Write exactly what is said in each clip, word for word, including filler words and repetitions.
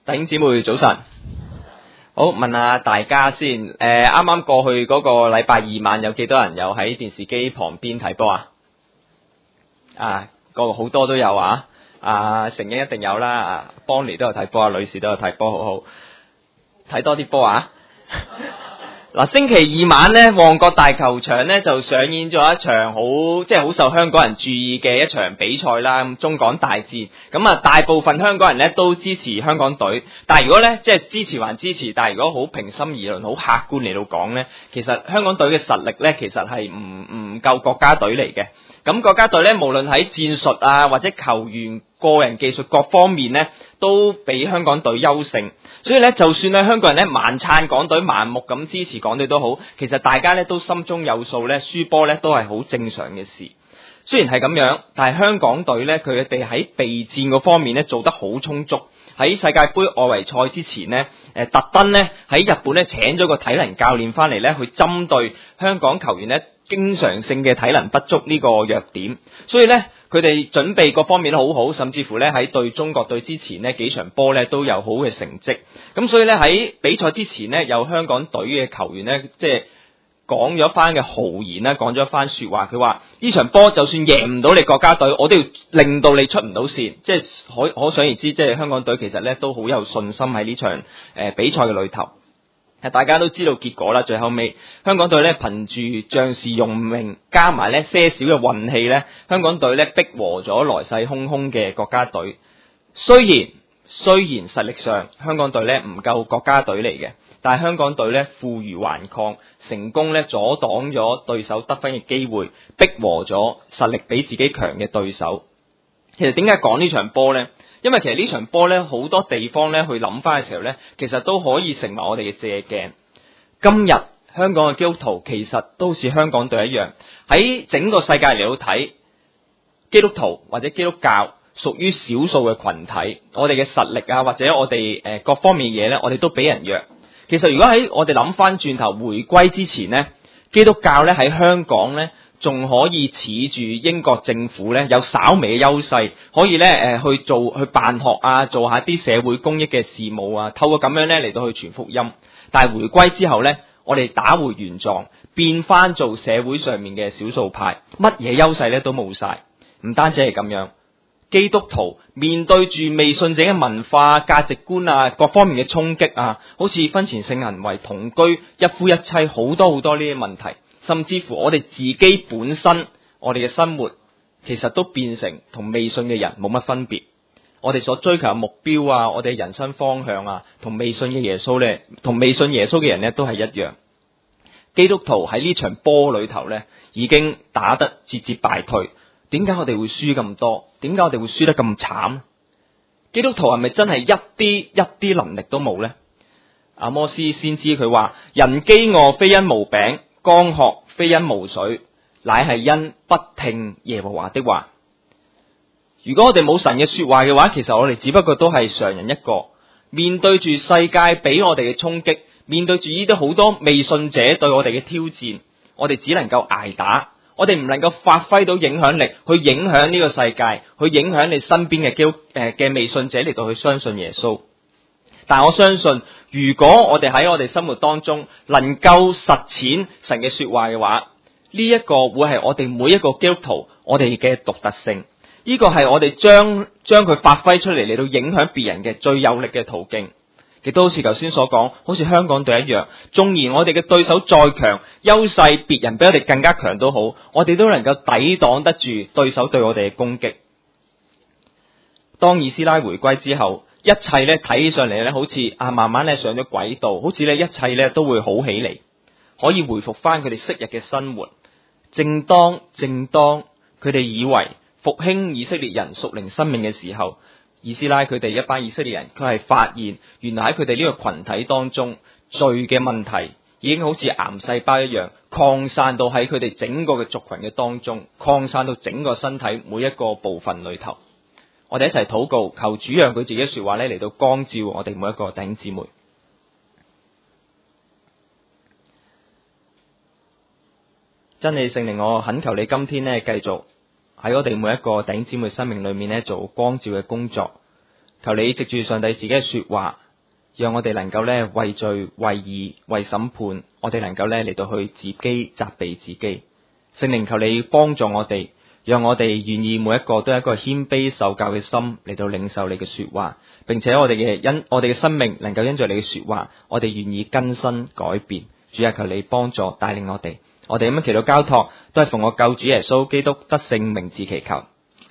弟兄姊妹早晨，好，問下大家先。誒，啱啱過去嗰個禮拜二晚，有幾多人有喺電視機旁邊睇波啊？啊，個好多都有啊！啊，成英一定有啦，啊，邦尼都有睇波啊，女士都有睇波，好好睇多啲波啊！嗱，星期二晚咧，旺角大球場咧就上演咗一場好即係好受香港人注意嘅一場比賽啦，咁中港大戰。咁啊，大部分香港人咧都支持香港隊，但係如果咧即係支持還支持，但係如果好平心而論，好客觀嚟到講咧，其實香港隊嘅實力咧，其實係唔唔夠國家隊嚟嘅。咁國家隊咧，無論喺戰術啊或者球員個人技術各方面咧，都比香港隊優勝。所以咧，就算咧香港人咧盲撐港隊，盲目咁支持港隊都好，其實大家咧都心中有數咧，輸波咧都係好正常嘅事。雖然係咁樣，但係香港隊咧，佢哋喺備戰嗰方面咧做得好充足。喺世界盃外圍賽之前呢，誒特登咧喺日本咧請咗個體能教練翻嚟咧，去針對香港球員咧經常性嘅體能不足呢個弱點。所以咧，佢哋準備各方面都好好，甚至乎咧喺對中國隊之前呢幾場波咧都有好嘅成績。咁所以咧喺比賽之前呢，有香港隊嘅球員咧，即係講咗番嘅豪言啦，講咗一番說話。佢話呢場波就算贏唔到你國家隊，我都要令到你出唔到線。即係可可想而知，即係香港隊其實咧都好有信心喺呢場誒、呃、比賽嘅裏頭。大家都知道結果啦，最後尾香港隊咧憑住將士用命加埋咧些少嘅運氣咧，香港隊咧逼和咗來勢洶洶嘅國家隊。雖然雖然實力上香港隊咧唔夠國家隊嚟嘅，但係香港隊咧負隅頑抗，成功咧阻擋咗對手得分嘅機會，逼和咗實力比自己強嘅對手。其實點解講呢場波呢？因為其實呢場波咧好多地方咧去諗翻嘅時候咧，其實都可以成為我哋嘅借鏡。今日香港嘅基督徒其實都好似香港隊一樣，喺整個世界嚟到睇，基督徒或者基督教屬於少數嘅群體，我哋嘅實力啊或者我哋誒各方面嘢咧，我哋都比人弱。其實如果喺我哋諗翻轉頭回歸之前呢，基督教咧喺香港咧仲可以恃住英國政府咧有稍微嘅優勢，可以咧誒去做去辦學啊，做下啲社會公益嘅事務啊，透過咁樣咧嚟到去傳福音。但係回歸之後咧，我哋打回原狀，變翻做社會上面嘅少數派，乜嘢優勢咧都冇晒。唔單止係咁樣，基督徒面對住未信者嘅文化價值觀啊，各方面嘅衝擊啊，好似婚前性行為、同居、一夫一妻，好多好多呢啲問題。甚至乎我哋自己本身，我哋嘅生活其實都變成同未信嘅人冇乜分別。我哋所追求嘅目標啊，我哋嘅人生方向啊，同未信嘅耶穌咧，同未信耶穌嘅人咧都係一樣。基督徒喺呢場波裏頭咧，已經打得節節敗退。點解我哋會輸咁多？點解我哋會輸得咁慘？基督徒係咪真係一啲一啲能力都冇呢？阿摩司先知佢話：人飢餓非因無餅，乾渴非因無水，乃係因不聽耶和華的話。如果我哋冇神嘅說話嘅話，其實我哋只不過都係常人一個。面對住世界俾我哋嘅衝擊，面對住呢啲好多未信者對我哋嘅挑戰，我哋只能夠挨打，我哋唔能夠發揮到影響力去影響呢個世界，去影響你身邊嘅基督誒嘅未信者嚟到去相信耶穌。但我相信，如果我哋喺我哋生活當中能夠實踐神嘅說話嘅話，呢一個會係我哋每一個基督徒我哋嘅獨特性。呢個係我哋將將佢發揮出嚟嚟到影響別人嘅最有力嘅途徑。亦都好似頭先所講，好似香港隊一樣，縱然我哋嘅對手再強，優勢別人比我哋更加強都好，我哋都能夠抵擋得住對手對我哋嘅攻擊。當以斯拉回歸之後，一切咧睇起上嚟咧，好似啊慢慢咧上咗軌道，好似咧一切咧都會好起嚟，可以回復翻佢哋昔日嘅生活。正當正當佢哋以為復興以色列人屬靈生命嘅時候，以斯拉佢哋一班以色列人，佢係發現原來喺佢哋呢個群體當中，罪嘅問題已經好似癌細胞一樣擴散到喺佢哋整個嘅族群嘅當中，擴散到整個身體每一個部分裏頭。我哋一齊禱告，求主讓佢自己說話咧嚟到光照我哋每一個弟兄姊妹。真理聖靈，我懇求你今天咧繼續喺我哋每一個弟兄姊妹生命裏面咧做光照嘅工作， 求你藉住上帝自己嘅說話，讓我哋能夠咧為罪、為義、為審判，我哋能夠咧嚟到去自己責備自己。聖靈，求你幫助我哋，讓我哋願意每一個都係一個謙卑受教嘅心嚟到領受你嘅說話，並且我哋嘅因我哋嘅生命能夠因着你嘅說話，我哋願意更新改變。主啊，求你幫助帶領我哋，我哋咁樣祈禱交託，都係奉我救主耶穌基督得勝名字祈求。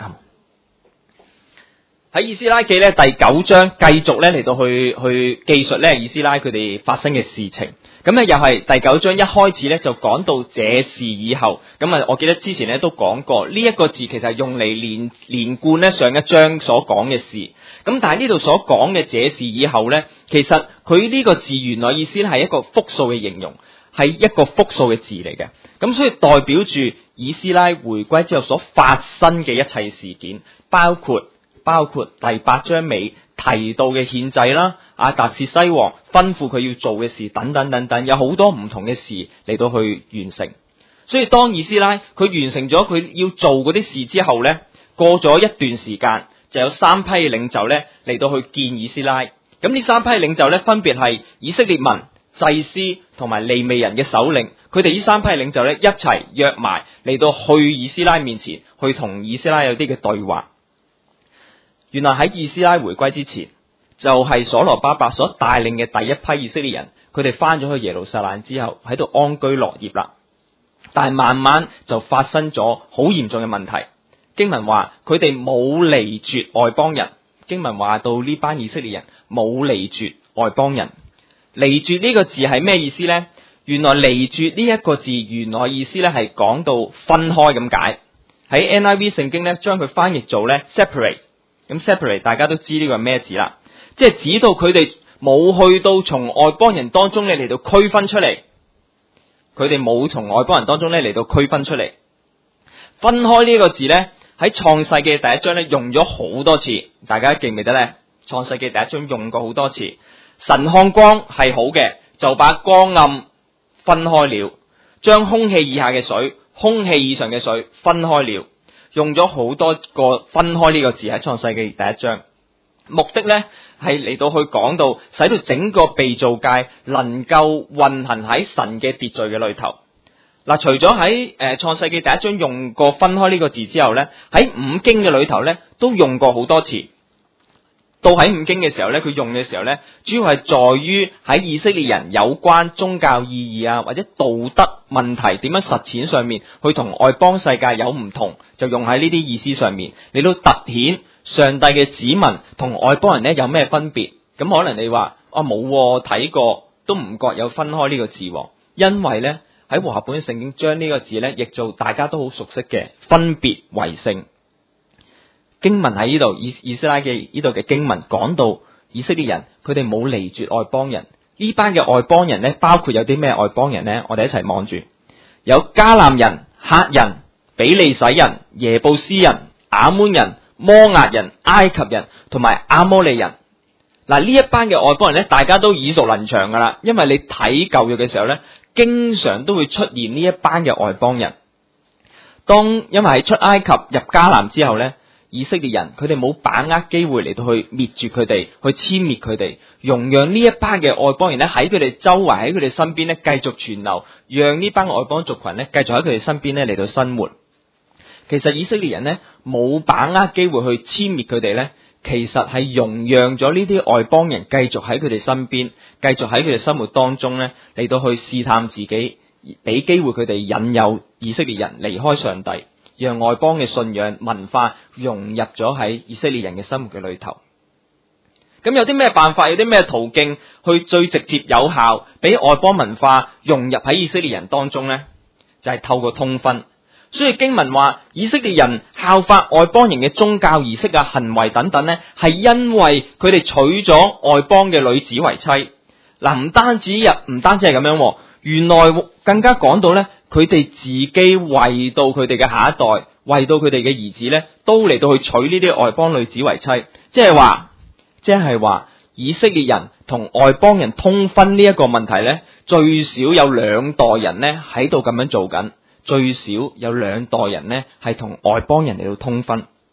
喺以斯拉記咧第九章繼續咧嚟到去去記述咧以斯拉佢哋發生嘅事情。咁咧又係第九章一開始咧就講到這事以後。咁啊，我記得之前咧都講過呢一個字其實係用嚟連連貫咧上一章所講嘅事。咁但係呢度所講嘅這事以後咧，其實佢呢個字原來意思係一個複數嘅形容，係一個複數嘅字嚟嘅。咁所以代表住以斯拉回歸之後所發生嘅一切事件，包括包括第八章尾提到嘅獻祭啦，亞達薛西王吩咐佢要做嘅事等等等等，有好多唔同嘅事嚟到去完成。所以當以斯拉佢完成咗佢要做嗰啲事之後呢，過咗一段時間，就有三批領袖呢嚟到去見以斯拉。咁呢三批領袖呢，分別係以色列民、祭司同埋利未人嘅首領。佢哋呢三批領袖呢，一齊約埋嚟到去以斯拉面前，去同以斯拉有啲嘅對話。原來喺以斯拉回歸之前，就係、是、所羅巴伯所帶領嘅第一批以色列人，佢哋翻咗去耶路撒冷之後，喺度安居樂業啦。但係慢慢就發生咗好嚴重嘅問題。經文話佢哋冇離絕外邦人。經文話到呢班以色列人冇離絕外邦人。離絕呢個字係咩意思呢？原來離絕呢一個字原來意思咧係講到分開咁解。喺 N I V 聖經咧將佢翻譯做咧 separate。咁 separate 大家都知呢個係咩字啦，即係指到佢哋冇去到從外邦人當中咧嚟到區分出嚟，佢哋冇從外邦人當中咧嚟到區分出嚟。分開呢個字咧喺創世記第一章咧用咗好多次，大家記唔記得咧？創世記第一章用過好多次。神看光係好嘅，就把光暗分開了，將空氣以下嘅水、空氣以上嘅水分開了。用咗好多個分開呢個字喺創世記第一章，目的呢係嚟到去講到，使到整個被造界能夠運行喺神嘅秩序嘅裏頭。嗱，除咗喺誒創世記第一章用過分開呢個字之後呢，喺五經嘅裏頭呢都用過好多次。到喺五經嘅時候呢，佢用嘅時候呢，主要係在於喺以色列人有關宗教意義啊，或者道德問題點樣實踐上面，去同外邦世界有唔同，就用喺呢啲意思上面，嚟到凸顯上帝嘅子民同外邦人呢有咩分別。咁可能你話啊冇睇過，都唔覺有分開呢個字，因為呢喺和合本聖經將呢個字呢譯做大家都好熟悉嘅分別為聖。經文喺呢度，以以斯拉嘅呢度嘅經文講到以色列人佢哋冇離絕外邦人。呢班嘅外邦人呢，包括有啲咩外邦人呢？我哋一齊望住，有迦南人、赫人、比利洗人、耶布斯人、亞捫人、摩押人、埃及人同埋亞摩利人。嗱，呢一班嘅外邦人呢，大家都耳熟能詳噶啦，因為你睇舊約嘅時候呢，經常都會出現呢一班嘅外邦人。當因為喺出埃及入迦南之後呢，以色列人佢哋冇把握機會嚟到去滅絕佢哋，去殲滅佢哋，容讓呢一班嘅外邦人咧喺佢哋周圍，喺佢哋身邊咧繼續存留，讓呢班外邦族群咧繼續喺佢哋身邊咧嚟到生活。其實以色列人咧冇把握機會去殲滅佢哋咧，其實係容讓咗呢啲外邦人繼續喺佢哋身邊，繼續喺佢哋生活當中咧嚟到去試探自己，俾機會佢哋引誘以色列人離開上帝。讓外邦嘅信仰文化融入咗喺以色列人嘅生活嘅裏頭。咁有啲咩辦法，有啲咩途徑去最直接有效俾外邦文化融入喺以色列人當中呢？就係、是、透過通婚。所以經文話以色列人效法外邦人嘅宗教儀式啊、行為等等呢，係因為佢哋娶咗外邦嘅女子為妻。嗱，唔單止日唔單止係咁樣，原來更加講到呢。佢哋自己為到佢哋嘅下一代，為到佢哋嘅兒子咧，都嚟到去娶呢啲外邦女子為妻，即係話，即係話以色列人同外邦人通婚呢一個問題咧，最少有兩代人咧喺度咁樣做緊，最少有兩代人咧係同外邦人嚟到通婚。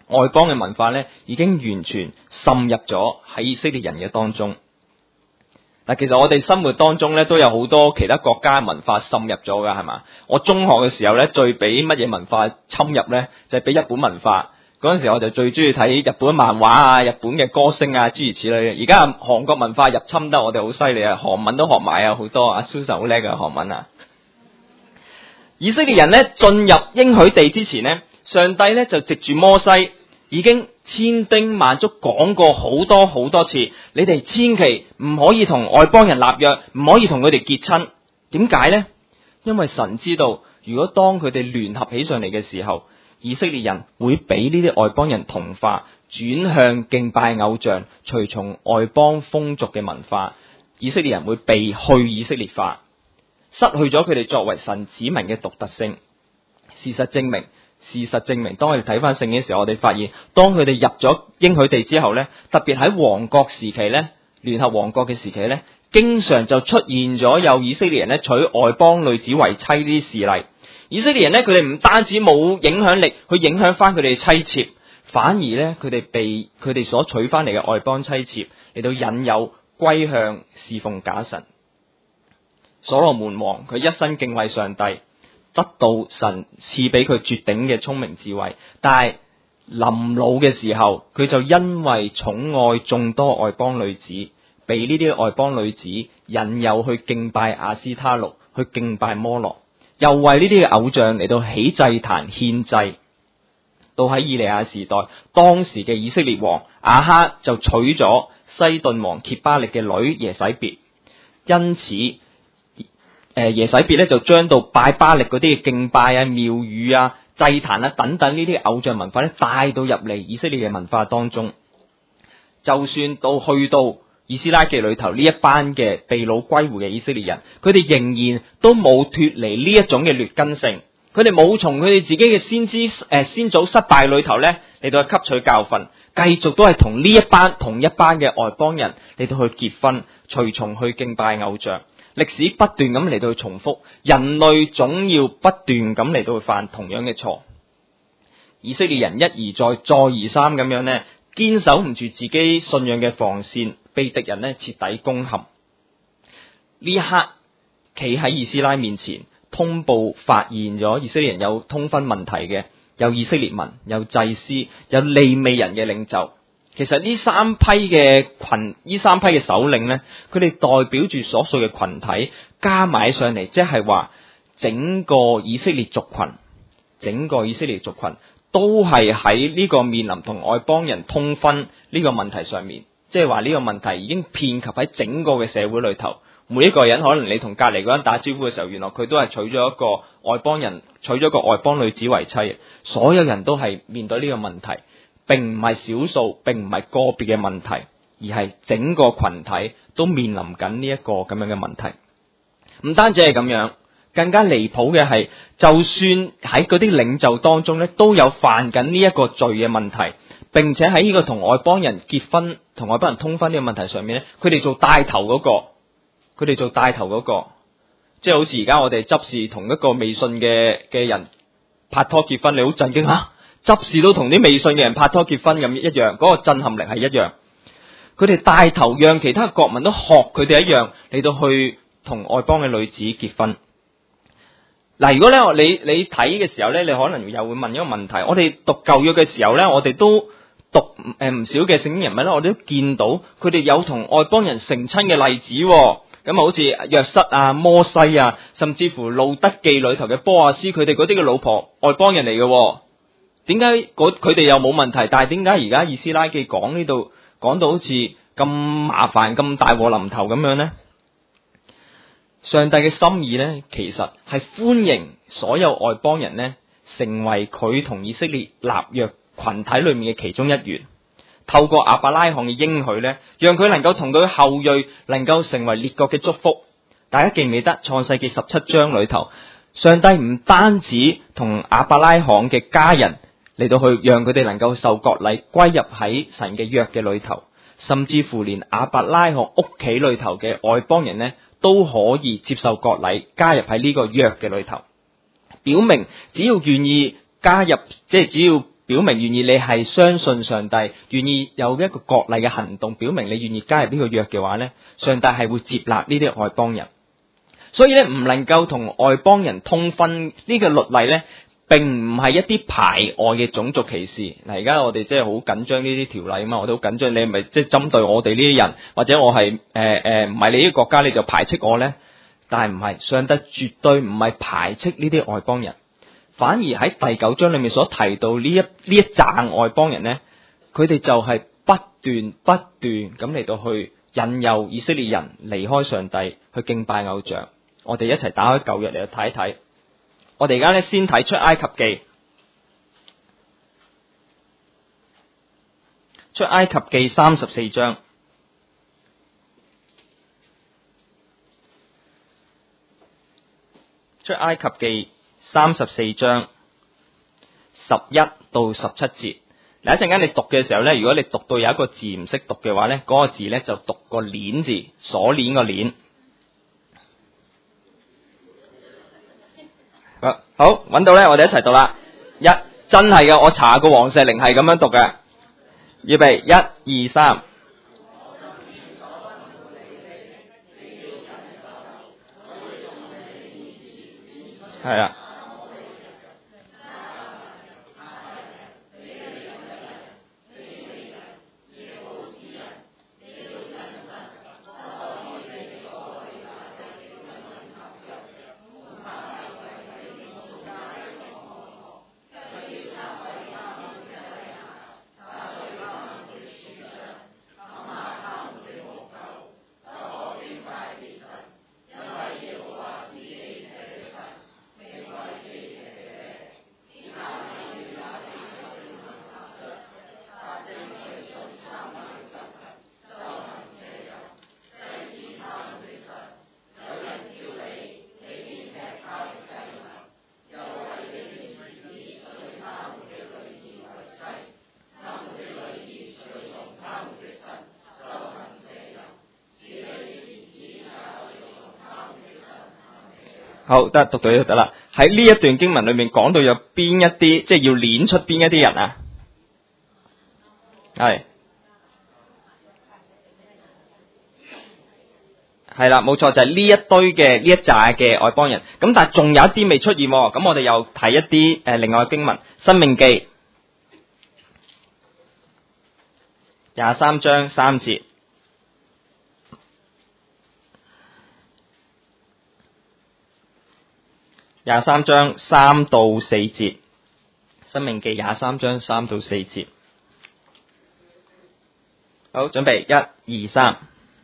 外邦嘅文化咧已經完全滲入咗喺以色列人嘅當中。嗱，其實我哋生活當中咧都有好多其他國家嘅文化滲入咗噶，係嘛？我中學嘅時候咧，最俾乜嘢文化侵入咧，就係俾日本文化。嗰陣時我就最中意睇日本漫畫啊、日本嘅歌星啊，諸如此類嘅。而家韓國文化入侵得我哋好犀利啊，韓文都學埋啊，好多啊，Susan 好叻嘅韓文啊。以色列人咧進入應許地之前咧，上帝咧就藉住摩西已經千叮萬囑講過好多好多次，你哋千祈唔可以同外邦人立約，唔可以同佢哋結親。點解呢？因為神知道，如果當佢哋聯合起上嚟嘅時候，以色列人會俾呢啲外邦人同化，轉向敬拜偶像，隨從外邦風俗嘅文化。以色列人會被去以色列化，失去咗佢哋作為神子民嘅獨特性。事實證明，事實證明，當我哋睇翻聖經嘅時候，我哋發現，當佢哋入咗應許地之後呢，特別喺王國時期呢，聯合王國嘅時期呢，經常就出現咗有以色列人咧娶外邦女子為妻呢啲事例。以色列人呢，佢哋唔單止冇影響力去影響翻佢哋妻妾，反而呢，佢哋被佢哋所娶翻嚟嘅外邦妻妾嚟到引誘歸向侍奉假神。所羅門王佢一生敬畏上帝，得到神賜俾佢絕頂嘅聰明智慧，但係臨老嘅時候，佢就因為寵愛眾多外邦女子，被呢啲外邦女子引誘去敬拜亞斯他錄，去敬拜摩洛，又為呢啲嘅偶像嚟到起祭壇獻祭。到喺以利亞時代，當時嘅以色列王亞哈就娶咗西頓王揭巴力嘅女耶洗別，因此誒耶洗別咧就將到拜巴力嗰啲嘅敬拜啊、廟宇啊、祭壇啊等等呢啲偶像文化咧帶到入嚟以色列嘅文化當中。就算到去到以斯拉記裏頭呢一班嘅被擄歸回嘅以色列人，佢哋仍然都冇脫離呢一種嘅劣根性，佢哋冇從佢哋自己嘅先知誒、呃、先祖失敗裏頭咧嚟到去吸取教訓，繼續都係同呢一班同一班嘅外邦人嚟到去結婚，隨從去敬拜偶像。歷史不斷咁嚟到去重複，人類總要不斷咁嚟到去犯同樣嘅錯。以色列人一而再再而三咁樣呢，堅守唔住自己信仰嘅防線，被敵人呢徹底攻陷。呢一刻企喺以斯拉面前通報發現咗以色列人有通婚問題嘅，有以色列民，有祭司，有利未人嘅領袖。其實呢三批嘅群，呢三批嘅首領呢，佢哋代表住所屬嘅群體，加埋上嚟，即係話整個以色列族群，整個以色列族群都係喺呢個面臨同外邦人通婚呢個問題上面，即係話呢個問題已經遍及喺整個嘅社會裏頭。每一個人，可能你同隔籬嗰人打招呼嘅時候，原來佢都係娶咗一個外邦人，娶咗個外邦女子為妻。所有人都係面對呢個問題。並唔係少數，並唔係個別嘅問題，而係整個群體都面臨緊呢一個咁樣嘅問題。唔單止係咁樣，更加離譜嘅係，就算喺嗰啲領袖當中咧，都有犯緊呢一個罪嘅問題，並且喺呢個同外邦人結婚、同外邦人通婚呢個問題上面咧，佢哋做帶頭嗰個，佢哋做帶頭嗰個，即係好似而家我哋執事同一個未信嘅嘅人拍拖結婚，你好震驚啊！執事都同啲未信嘅人拍拖結婚咁一樣，嗰個震撼力係一樣。佢哋帶頭讓其他國民都學佢哋一樣嚟到去同外邦嘅女子結婚。嗱，如果咧你你睇嘅時候咧，你可能又會問一個問題：我哋讀舊約嘅時候咧，我哋都讀誒唔少嘅聖經人物咧，我哋都見到佢哋有同外邦人成親嘅例子。咁啊，好似約瑟啊、摩西啊，甚至乎路德記裏頭嘅波阿斯，佢哋嗰啲嘅老婆外邦人嚟嘅。點解佢哋又冇問題？但係點解而家以斯拉記講呢度講到好似咁麻煩、咁大禍臨頭咁樣呢？上帝嘅心意呢，其實係歡迎所有外邦人呢，成為佢同以色列立約群體裏面嘅其中一員。透過亞伯拉罕嘅應許呢，讓佢能夠同佢後裔能夠成為列國嘅祝福。大家記唔記得創世記十七章裏頭，上帝唔單止同亞伯拉罕嘅家人嚟到去讓佢哋能夠受割禮歸入喺神嘅約嘅裏頭，甚至乎連亞伯拉罕屋企裏頭嘅外邦人呢，都可以接受割禮加入喺呢個約嘅裏頭，表明只要願意加入，即係只要表明願意你係相信上帝，願意有一個國禮嘅行動，表明你願意加入呢個約嘅話咧，上帝係會接納呢啲外邦人。所以咧，唔能夠同外邦人通婚呢個律例咧，並唔係一啲排外嘅種族歧視。嗱，而家我哋即係好緊張呢啲條例啊嘛，我哋好緊張，你係咪即係針對我哋呢啲人，或者我係誒誒唔係你呢個國家你就排斥我咧？但係唔係，上帝絕對唔係排斥呢啲外邦人，反而喺第九章裏面所提到呢一呢一紮外邦人咧，佢哋就係不斷不斷咁嚟到去引誘以色列人離開上帝去敬拜偶像。我哋一齊打開舊約嚟睇一睇。我哋而家咧先睇出埃及記，出埃及記三十四章，出埃及記三十四章十一到十七節。嗱，一陣間你讀嘅時候咧，如果你讀到有一個字唔識讀嘅話咧，嗰、那個字咧就讀個鏈字，鎖鏈個鏈。好，揾到咧，我哋一齊讀啦。一，真係嘅，我查過黃石玲係咁樣讀嘅。預備，一二三。係啊。好，得讀到呢度得啦。喺呢一段經文裏面講到有邊一啲，即係要攆出邊一啲人啊？係係啦，冇錯，就係、是、呢一堆嘅呢一紮嘅外邦人。咁但係仲有一啲未出現，咁我哋又睇一啲誒、呃、另外嘅經文，《申命記》廿三章三節。廿三章三到四節，申命記廿三章三到四節。好，準備，一、二、三。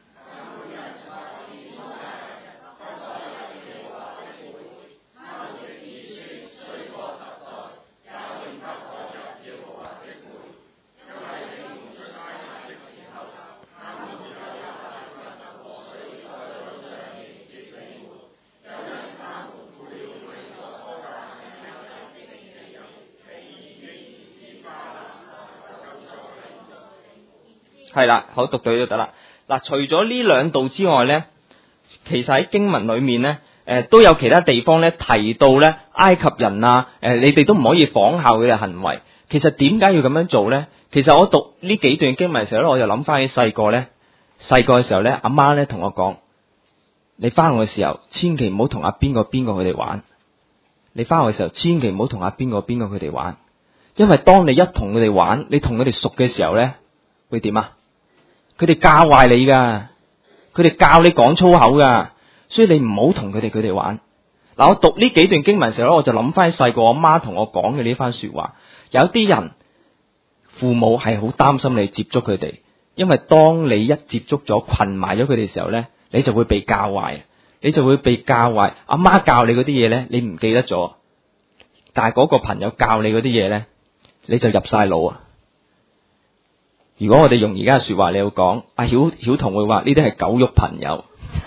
係啦，好，讀到呢度得啦。嗱，除咗呢兩度之外咧，其實喺經文裏面咧，誒、呃、都有其他地方咧提到咧埃及人啊，誒、呃、你哋都唔可以仿效佢嘅行為。其實點解要咁樣做咧？其實我讀呢幾段經文嘅時候咧，我就諗翻起細個咧，細個嘅時候咧，阿媽咧同我講：你翻學嘅時候，千祈唔好同阿邊個邊個佢哋玩。你翻學嘅時候，千祈唔好同阿邊個邊個佢哋玩，因為當你一同佢哋玩，你同佢哋熟嘅時候咧，會點啊？佢哋教壞你噶，佢哋教你講粗口噶，所以你唔好同佢哋佢哋玩。嗱，我讀呢幾段經文嘅時候咧，我就諗翻細個我媽同我講嘅呢番說話。有啲人父母係好擔心你接觸佢哋，因為當你一接觸咗困埋咗佢哋嘅時候咧，你就會被教壞，你就會被教壞。阿媽教你嗰啲嘢咧，你唔記得咗，但係嗰個朋友教你嗰啲嘢咧，你就入晒腦啊！如果我哋用而家嘅說話，你要講阿曉曉彤會話呢啲係狗肉朋友。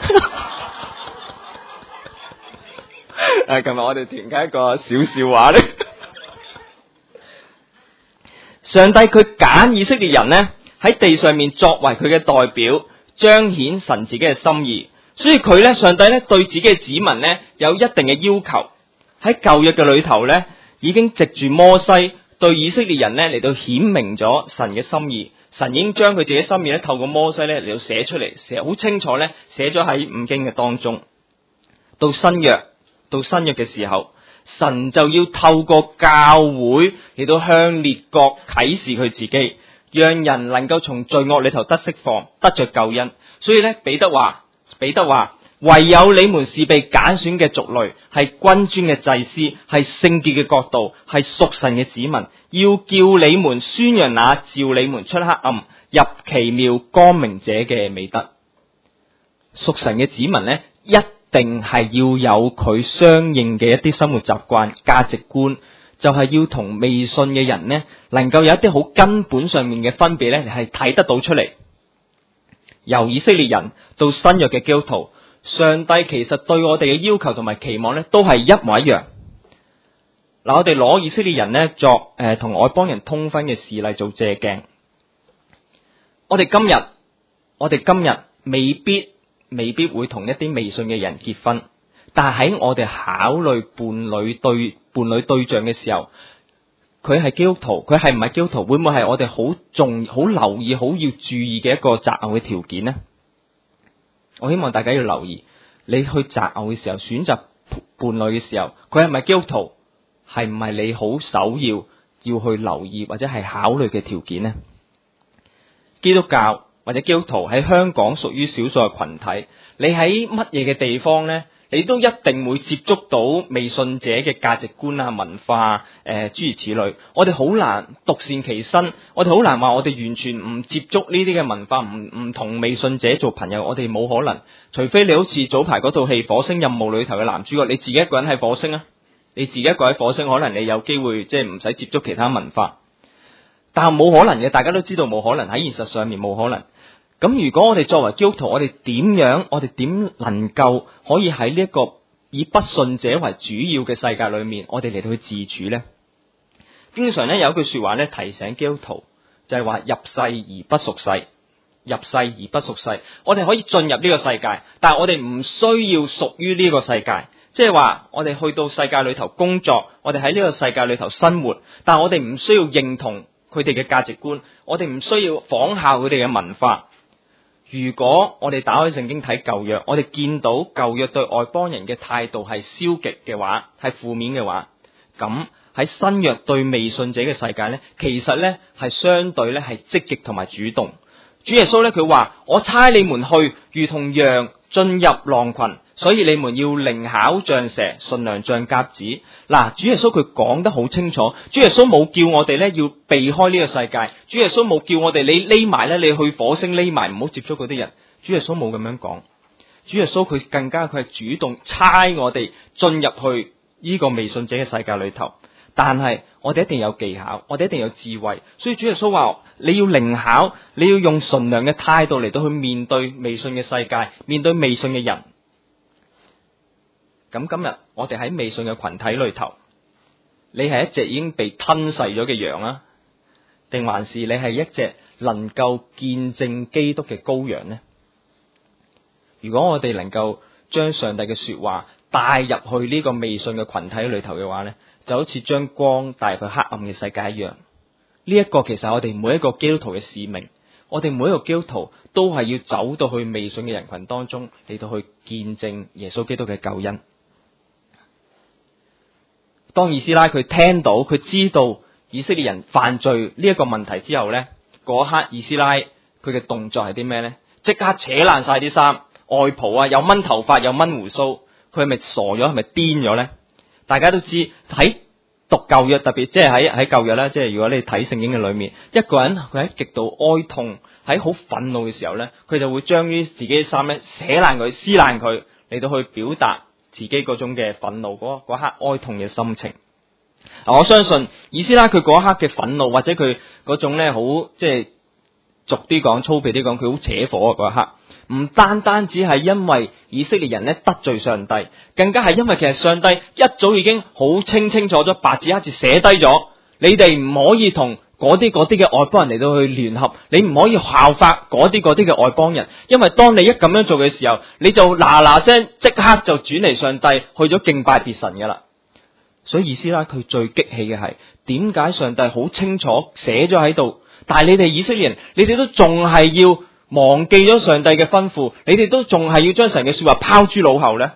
誒，琴日我哋團嘅一個小笑話咧，上帝佢揀以色列人咧喺地上面作為佢嘅代表，彰顯神自己嘅心意。所以佢咧，上帝咧對自己嘅子民咧有一定嘅要求。喺舊約嘅裏頭咧，已經藉住摩西。 對以色列人咧嚟到顯明咗神嘅心意。神已經將佢自己心意咧透過摩西咧嚟到寫出嚟，寫好清楚咧，寫咗喺五經嘅當中。到新約，到新約嘅時候，神就要透過教會嚟到向列國啟示佢自己，讓人能夠從罪惡裏頭得釋放，得着救恩。所以咧，彼得話，彼得話，唯有你們是被揀選嘅族類，係君尊嘅祭司，係聖潔嘅國度，係屬神嘅子民，要叫你們宣揚那召你們出黑暗入奇妙光明者嘅美德。屬神嘅子民呢，一定係要有佢相應嘅一啲生活習慣、價值觀，就係要同未信嘅人呢，能夠有一啲好根本上面嘅分別呢，係睇得到出嚟。由以色列人到新約嘅基督徒，上帝其實對我哋嘅要求同埋期望呢，都係一模一樣。嗱，我哋攞以色列人呢作誒同、呃、外邦人通婚嘅事例做借鏡。我哋今日，我哋今日未必未必會同一啲未信嘅人結婚，但係喺我哋考慮伴侶對伴侶對象嘅時候，佢係基督徒，佢係唔係基督徒，會唔會係我哋好重、好留意、好要注意嘅一個擇偶嘅條件呢？我希望大家要留意，你去擇偶嘅時候，選擇伴侶嘅時候，佢係咪基督徒，係唔係你好首要要去留意或者係考慮嘅條件呢？基督教或者基督徒喺香港屬於少數嘅群體，你喺乜嘢嘅地方呢？你都一定會接觸到未信者嘅價值觀啊、文化誒、呃、諸如此類。我哋好難獨善其身，我哋好難話我哋完全唔接觸呢啲嘅文化，唔唔同未信者做朋友，我哋冇可能。除非你好似早排嗰套戲《火星任務》裏頭嘅男主角，你自己一個人喺火星啊，你自己一個喺火星，可能你有機會即係唔使接觸其他文化。但係冇可能嘅，大家都知道冇可能，喺現實上面冇可能。咁如果我哋作為基督徒，我哋點樣？我哋點能夠可以喺呢一個以不信者為主要嘅世界裏面，我哋嚟到去自處呢？經常咧有一句說話咧提醒基督徒，就係話入世而不屬世，入世而不屬世。我哋可以進入呢個世界，但係我哋唔需要屬於呢個世界。即係話我哋去到世界裏頭工作，我哋喺呢個世界裏頭生活，但係我哋唔需要認同佢哋嘅價值觀，我哋唔需要仿效佢哋嘅文化。如果我哋打開聖經睇舊約，我哋見到舊約對外邦人嘅態度係消極嘅話，係負面嘅話，咁喺新約對未信者嘅世界呢，其實呢係相對呢係積極同埋主動。主耶穌呢，佢話：我差你們去，如同羊進入狼群，所以你們要靈巧像蛇，順良像鴿子。嗱，主耶穌佢講得好清楚，主耶穌冇叫我哋呢要避開呢個世界，主耶穌冇叫我哋你匿埋呢，你去火星匿埋，唔好接觸嗰啲人。主耶穌冇咁樣講，主耶穌佢更加佢係主動差我哋進入去呢個未信者嘅世界裏頭。但係我哋一定有技巧，我哋一定有智慧，所以主耶穌話你要靈巧，你要用純良嘅態度嚟到去面對未信嘅世界，面對未信嘅人。咁今日我哋喺未信嘅群體裏頭，你係一隻已經被吞噬咗嘅羊啊，定還是你係一隻能夠見證基督嘅羔羊呢？如果我哋能夠將上帝嘅說話帶入去呢個未信嘅群體裏頭嘅話呢，就好似將光帶入去黑暗嘅世界一樣。呢一個其實係我哋每一個基督徒嘅使命，我哋每一個基督徒都係要走到去未信嘅人群當中，嚟到去見證耶穌基督嘅救恩。當以斯拉佢聽到佢知道以色列人犯罪呢一個問題之後呢，嗰刻以斯拉佢嘅動作係啲咩呢？即刻扯爛晒啲衫外袍啊，又掹頭髮又掹鬍鬚，佢係咪傻咗？係咪癲咗呢？大家都知喺讀舊約，特別即係喺喺舊約咧，即係如果你睇聖經嘅裏面，一個人佢喺極度哀痛、喺好憤怒嘅時候咧，佢就會將啲自己嘅衫咧扯爛佢、撕爛佢，嚟到去表達自己嗰種嘅憤怒嗰嗰刻哀痛嘅心情。我相信以斯拉佢嗰一刻嘅憤怒，或者佢嗰種咧好即係俗啲講、粗鄙啲講，佢好扯火啊嗰一刻。唔單單只係因為以色列人咧得罪上帝，更加係因為其實上帝一早已經好清清楚楚白紙黑字寫低咗，你哋唔可以同嗰啲嗰啲嘅外邦人嚟到去聯合，你唔可以效法嗰啲嗰啲嘅外邦人，因為當你一咁樣做嘅時候，你就嗱嗱聲即刻就轉離上帝去咗敬拜別神噶啦。 所以以斯拉佢最激氣嘅係，點解上帝好清楚寫咗喺度，但係你哋以色列人，你哋都仲係要忘記咗上帝嘅吩咐，你哋都仲係要將神嘅說話拋諸腦後呢？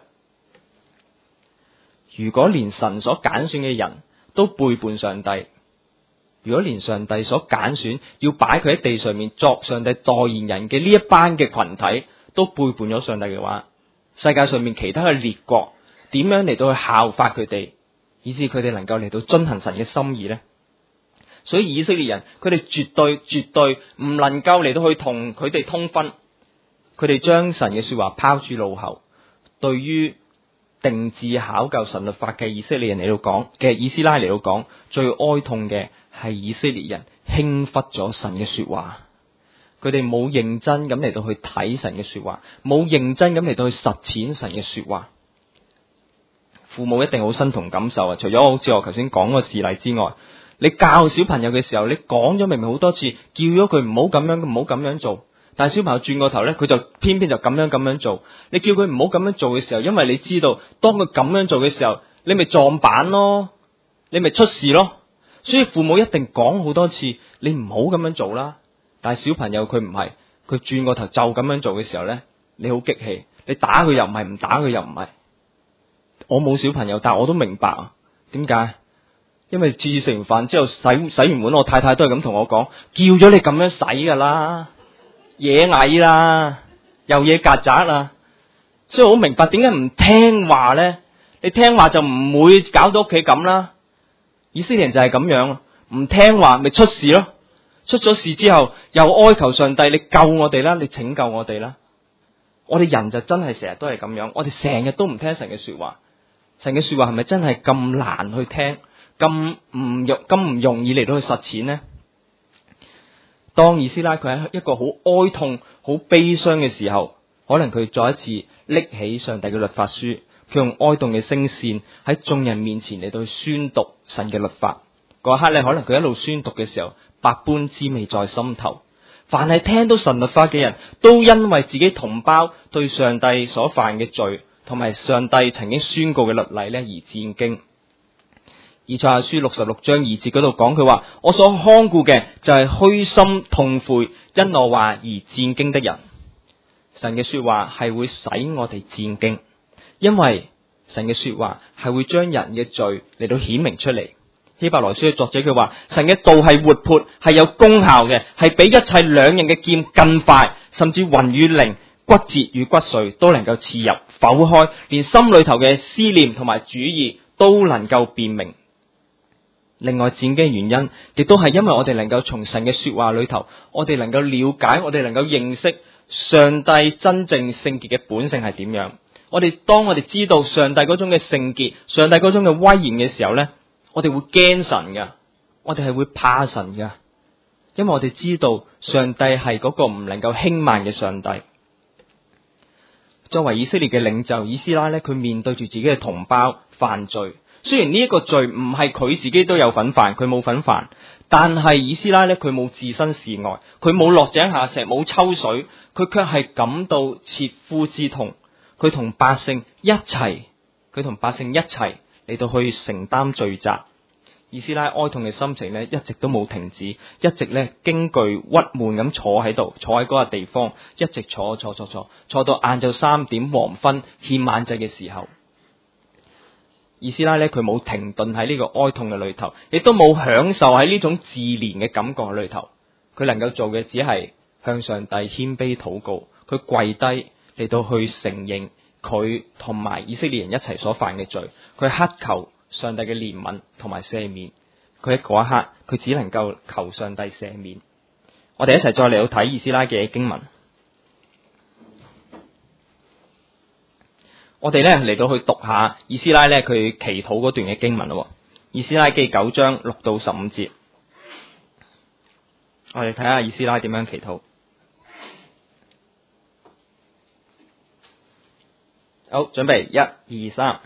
如果連神所揀選嘅人都背叛上帝，如果連上帝所揀選要擺佢喺地上面作上帝代言人嘅呢一班嘅群體都背叛咗上帝嘅話，世界上面其他嘅列國點樣嚟到去效法佢哋，以致佢哋能夠嚟到遵行神嘅心意呢？所以以色列人佢哋絕對絕對唔能夠嚟到去同佢哋通婚，佢哋將神嘅說話拋諸腦後。對於定志考究神律法嘅以色列人嚟到講嘅以斯拉嚟到講，最哀痛嘅係以色列人輕忽咗神嘅說話，佢哋冇認真咁嚟到去睇神嘅說話，冇認真咁嚟到去實踐神嘅說話。父母一定好身同感受啊！除咗好似我頭先講個事例之外，你教小朋友嘅時候，你講咗明明好多次，叫咗佢唔好咁樣，唔好咁樣做，但係小朋友轉個頭咧，佢就偏偏就咁樣咁樣做。你叫佢唔好咁樣做嘅時候，因為你知道，當佢咁樣做嘅時候，你咪撞板咯，你咪出事咯。所以父母一定講好多次，你唔好咁樣做啦。但係小朋友佢唔係，佢轉個頭就咁樣做嘅時候咧，你好激氣，你打佢又唔係，唔打佢又唔係。我冇小朋友，但係我都明白啊。點解？因為次次食完飯之後洗洗完碗，我太太都係咁同我講，叫咗你咁樣洗噶啦，野蟻啦，又野曱甴啦。所以我好明白點解唔聽話咧？你聽話就唔會搞到屋企咁啦。以色列人就係咁樣，唔聽話咪出事咯。出咗事之後又哀求上帝，你救我哋啦，你拯救我哋啦。我哋人就真係成日都係咁樣，我哋成日都唔聽神嘅說話。神嘅說話係咪真係咁難去聽，咁唔容咁唔容易嚟到去實踐呢？當以斯拉佢喺一個好哀痛、好悲傷嘅時候，可能佢再一次拎起上帝嘅律法書，佢用哀慟嘅聲線喺眾人面前嚟到去宣讀神嘅律法。嗰一刻咧，可能佢一路宣讀嘅時候，百般滋味在心頭。凡係聽到神律法嘅人都因為自己同胞對上帝所犯嘅罪，同埋上帝曾經宣告嘅律例咧而戰驚。以賽亞書六十六章二節嗰度講，佢話：我所看顧嘅就係虛心痛悔，因我話而戰驚的人。神嘅說話係會使我哋戰驚，因為神嘅說話係會將人嘅罪嚟到顯明出嚟。希伯來書嘅作者佢話：神嘅道係活潑，係有功效嘅，係比一切兩刃嘅劍更快，甚至魂與靈、骨節與骨髓都能夠刺入剖開，連心裏頭嘅思念同埋主意都能夠辨明。另外戰驚嘅原因，亦都係因為我哋能夠從神嘅說話裏頭，我哋能夠了解，我哋能夠認識上帝真正聖潔嘅本性係點樣。我哋當我哋知道上帝嗰種嘅聖潔，上帝嗰種嘅威嚴嘅時候呢，我哋會驚神噶，我哋係會怕神噶，因為我哋知道上帝係嗰個唔能夠輕慢嘅上帝。作為以色列嘅領袖，以斯拉咧，佢面對住自己嘅同胞犯罪，雖然呢一個罪唔係佢自己都有份犯，佢冇份犯，但係以斯拉咧，佢冇置身事外，佢冇落井下石，冇抽水，佢卻係感到切膚之痛。佢同百姓一齊，佢同百姓一齊嚟到去承擔罪責。以斯拉哀痛嘅心情咧，一直都冇停止，一直咧驚懼鬱悶咁坐喺度，坐喺嗰個地方，一直坐坐坐坐，坐到晏晝三點黃昏獻晚祭嘅時候。以斯拉咧，佢冇停頓喺呢個哀痛嘅裏頭，亦都冇享受喺呢種自憐嘅感覺裏頭。佢能夠做嘅只係向上帝謙卑禱告，佢跪低嚟到去承認佢同埋以色列人一齊所犯嘅罪，佢乞求上帝嘅憐憫同埋赦免。佢喺嗰一刻，佢只能夠求上帝赦免。我哋一齊再嚟到睇以斯拉嘅經文。我哋咧嚟到去讀下以斯拉咧佢祈禱嗰段嘅經文咯。以斯拉記九章六到十五節，我哋睇下以斯拉點樣祈禱。好，準備一二三。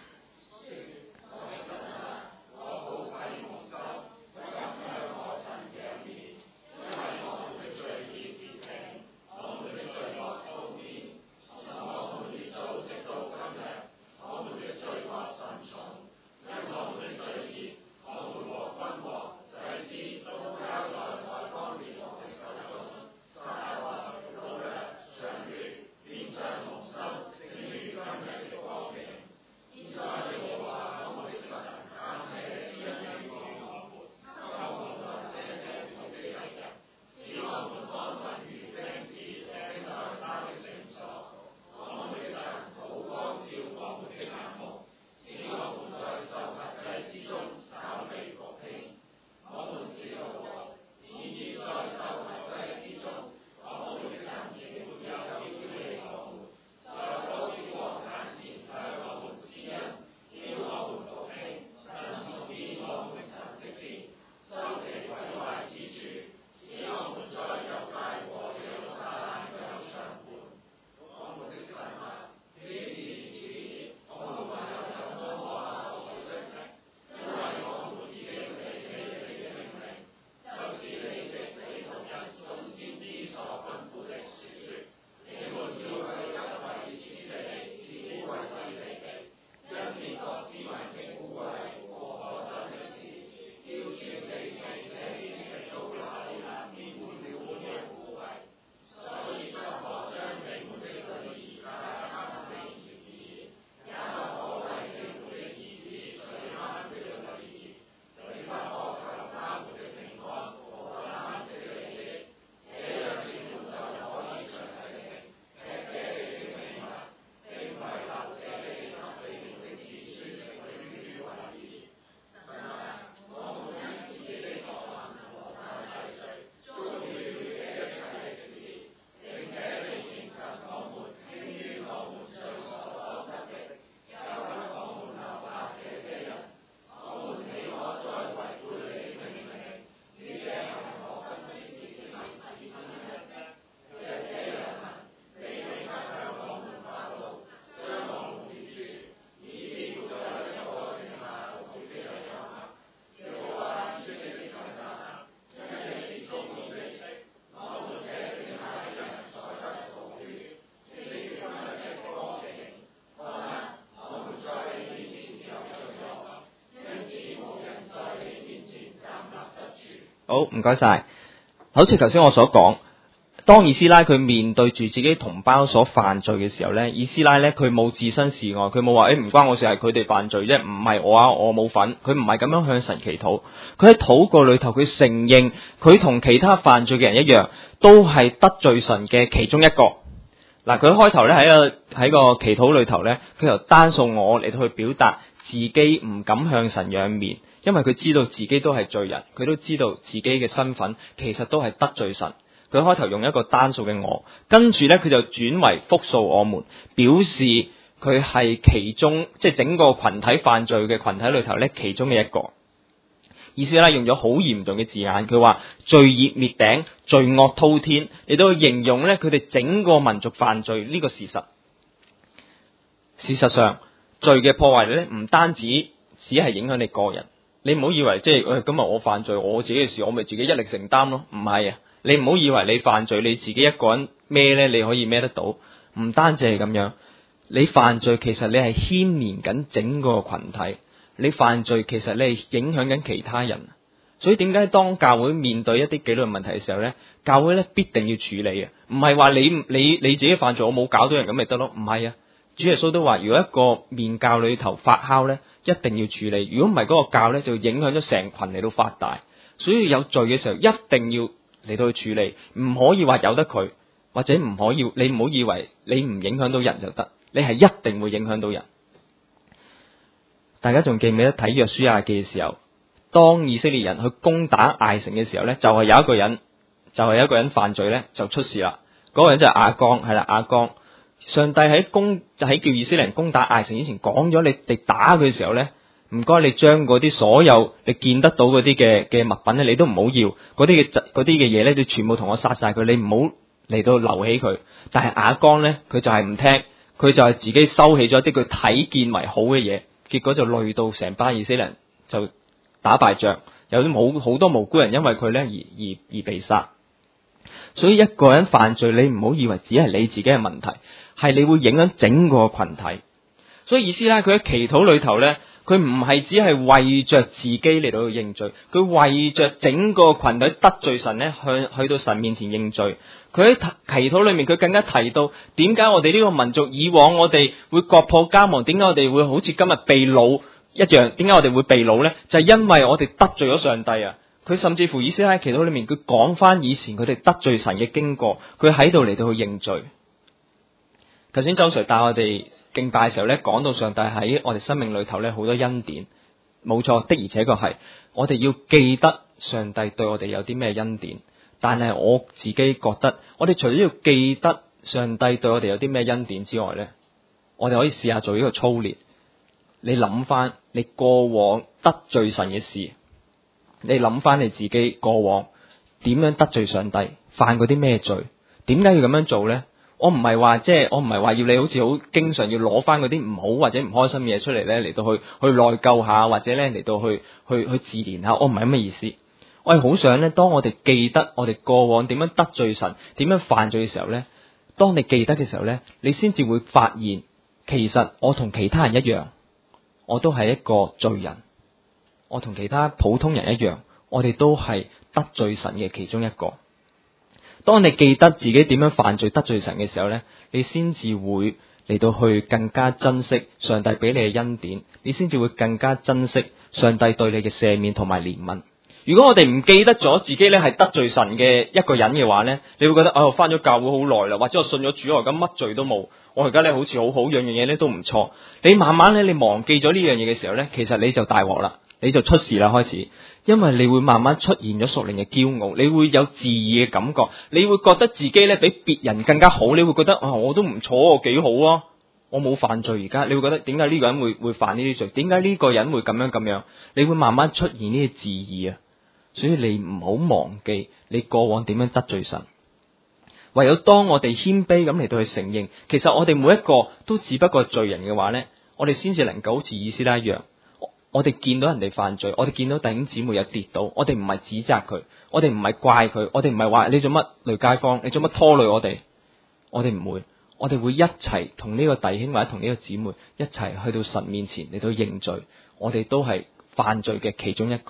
好，唔該晒。好似頭先我所講，當以斯拉佢面對住自己同胞所犯罪嘅時候咧，以斯拉咧佢冇置身事外，佢冇話誒唔關我事，係佢哋犯罪啫，唔係我啊，我冇份。佢唔係咁樣向神祈禱，佢喺禱告裏頭，佢承認佢同其他犯罪嘅人一樣，都係得罪神嘅其中一個。嗱，佢開頭咧喺個喺個祈禱裏頭咧，佢由單數我嚟到去表達自己唔敢向神仰面，因為佢知道自己都係罪人，佢都知道自己嘅身份其實都係得罪神。佢開頭用一個單數嘅我，跟住咧佢就轉為複數我們，表示佢係其中即係整個群體犯罪嘅群體裏頭咧其中嘅一個。以斯拉用咗好嚴重嘅字眼，佢話罪孽滅頂，罪惡滔天，嚟到形容咧佢哋整個民族犯罪呢個事實。事實上，罪嘅破壞咧唔單止只係影響你個人，你唔好以為即係誒今日我犯罪我自己嘅事，我咪自己一力承擔咯，唔係啊！你唔好以為你犯罪你自己一個人孭咧，你可以孭得到。唔單止係咁樣，你犯罪其實你係牽連緊整個群體。你犯罪其實你係影響緊其他人，所以點解當教會面對一啲紀律問題嘅時候咧，教會咧必定要處理嘅，唔係話你你你自己犯罪我冇搞到人咁咪得咯，唔係啊！主耶穌都話，如果一個麵教裏頭發酵咧，一定要處理，如果唔係嗰個教咧就影響咗成群嚟到發大，所以有罪嘅時候一定要嚟到去處理，唔可以話由得佢，或者唔可以你唔好以為你唔影響到人就得，你係一定會影響到人。大家仲記唔記得睇約書亞記嘅時候，當以色列人去攻打艾城嘅時候咧，就係、是、有一個人，就係、是、有一個人犯罪咧，就出事啦。嗰、那個人就係亞剛，係啦，亞剛。上帝喺攻就喺叫以色列人攻打艾城之前講咗，你哋打佢嘅時候咧，唔該你將嗰啲所有你見得到嗰啲嘅嘅物品咧，你都唔好要，嗰啲嘅嗰啲嘅嘢咧，你全部同我殺晒佢，你唔好嚟到留起佢。但係亞剛咧，佢就係唔聽，佢就係自己收起咗一啲佢睇見為好嘅嘢。結果就累到成班以色列人就打敗仗，有啲冇好多無辜人因為佢咧而而而被殺。所以一個人犯罪，你唔好以為只係你自己嘅問題，係你會影響整個群體。所以以斯拉佢喺祈禱裏頭咧，佢唔係只係為着自己嚟到去認罪，佢為着整個群體得罪神咧，去去到神面前認罪。佢喺祈禱裏面，佢更加提到點解我哋呢個民族以往我哋會國破家亡，點解我哋會好似今日被擄一樣？點解我哋會被擄呢？就係、是、因為我哋得罪咗上帝啊！佢甚至乎以斯拉喺祈禱裏面，佢講翻以前佢哋得罪神嘅經過，佢喺度嚟到去認罪。頭先周 Sir 帶我哋敬拜嘅時候咧，講到上帝喺我哋生命裏頭咧好多恩典，冇錯，的而且確係我哋要記得上帝對我哋有啲咩恩典。但係我自己覺得，我哋除咗要記得上帝對我哋有啲咩恩典之外咧，我哋可以試下做呢個操練。你諗翻你過往得罪神嘅事，你諗翻你自己過往點樣得罪上帝，犯過啲咩罪？點解要咁樣做咧？我唔係話即係我唔係話要你好似好經常要攞翻嗰啲唔好或者唔開心嘅嘢出嚟咧，嚟到去去內疚下，或者咧嚟到去去去自憐下。我唔係咁嘅意思。我係好想咧，當我哋記得我哋過往點樣得罪神、點樣犯罪嘅時候咧，當你記得嘅時候咧，你先至會發現，其實我同其他人一樣，我都係一個罪人，我同其他普通人一樣，我哋都係得罪神嘅其中一個。當你記得自己點樣犯罪得罪神嘅時候咧，你先至會嚟到去更加珍惜上帝俾你嘅恩典，你先至會更加珍惜上帝對你嘅赦免同埋憐憫。如果我哋唔記得咗自己咧係得罪神嘅一個人嘅話咧，你會覺得啊，我翻咗教會好耐啦，或者我信咗主，我而家乜罪都冇，我而家咧好似好好，樣樣嘢咧都唔錯。你慢慢咧，你忘記咗呢樣嘢嘅時候咧，其實你就大鑊啦，你就出事啦開始，因為你會慢慢出現咗屬靈嘅驕傲，你會有自義嘅感覺，你會覺得自己咧比別人更加好，你會覺得啊，我都唔錯，我幾好啊，我冇犯罪而家，你會覺得點解呢個人會會犯呢啲罪？點解呢個人會咁樣咁樣？你會慢慢出現呢啲自義啊！所以你唔好忘記你過往點樣得罪神，唯有當我哋謙卑咁嚟到去承認，其實我哋每一個都只不過係罪人嘅話呢，我哋先至能夠好似以斯拉一樣，我哋見到人哋犯罪，我哋見到弟兄姊妹有跌倒，我哋唔係指責佢，我哋唔係怪佢，我哋唔係話你做乜累街坊，你做乜拖累我哋，我哋唔會，我哋會一齊同呢個弟兄或者同呢個姊妹一齊去到神面前嚟到認罪，我哋都係犯罪嘅其中一個，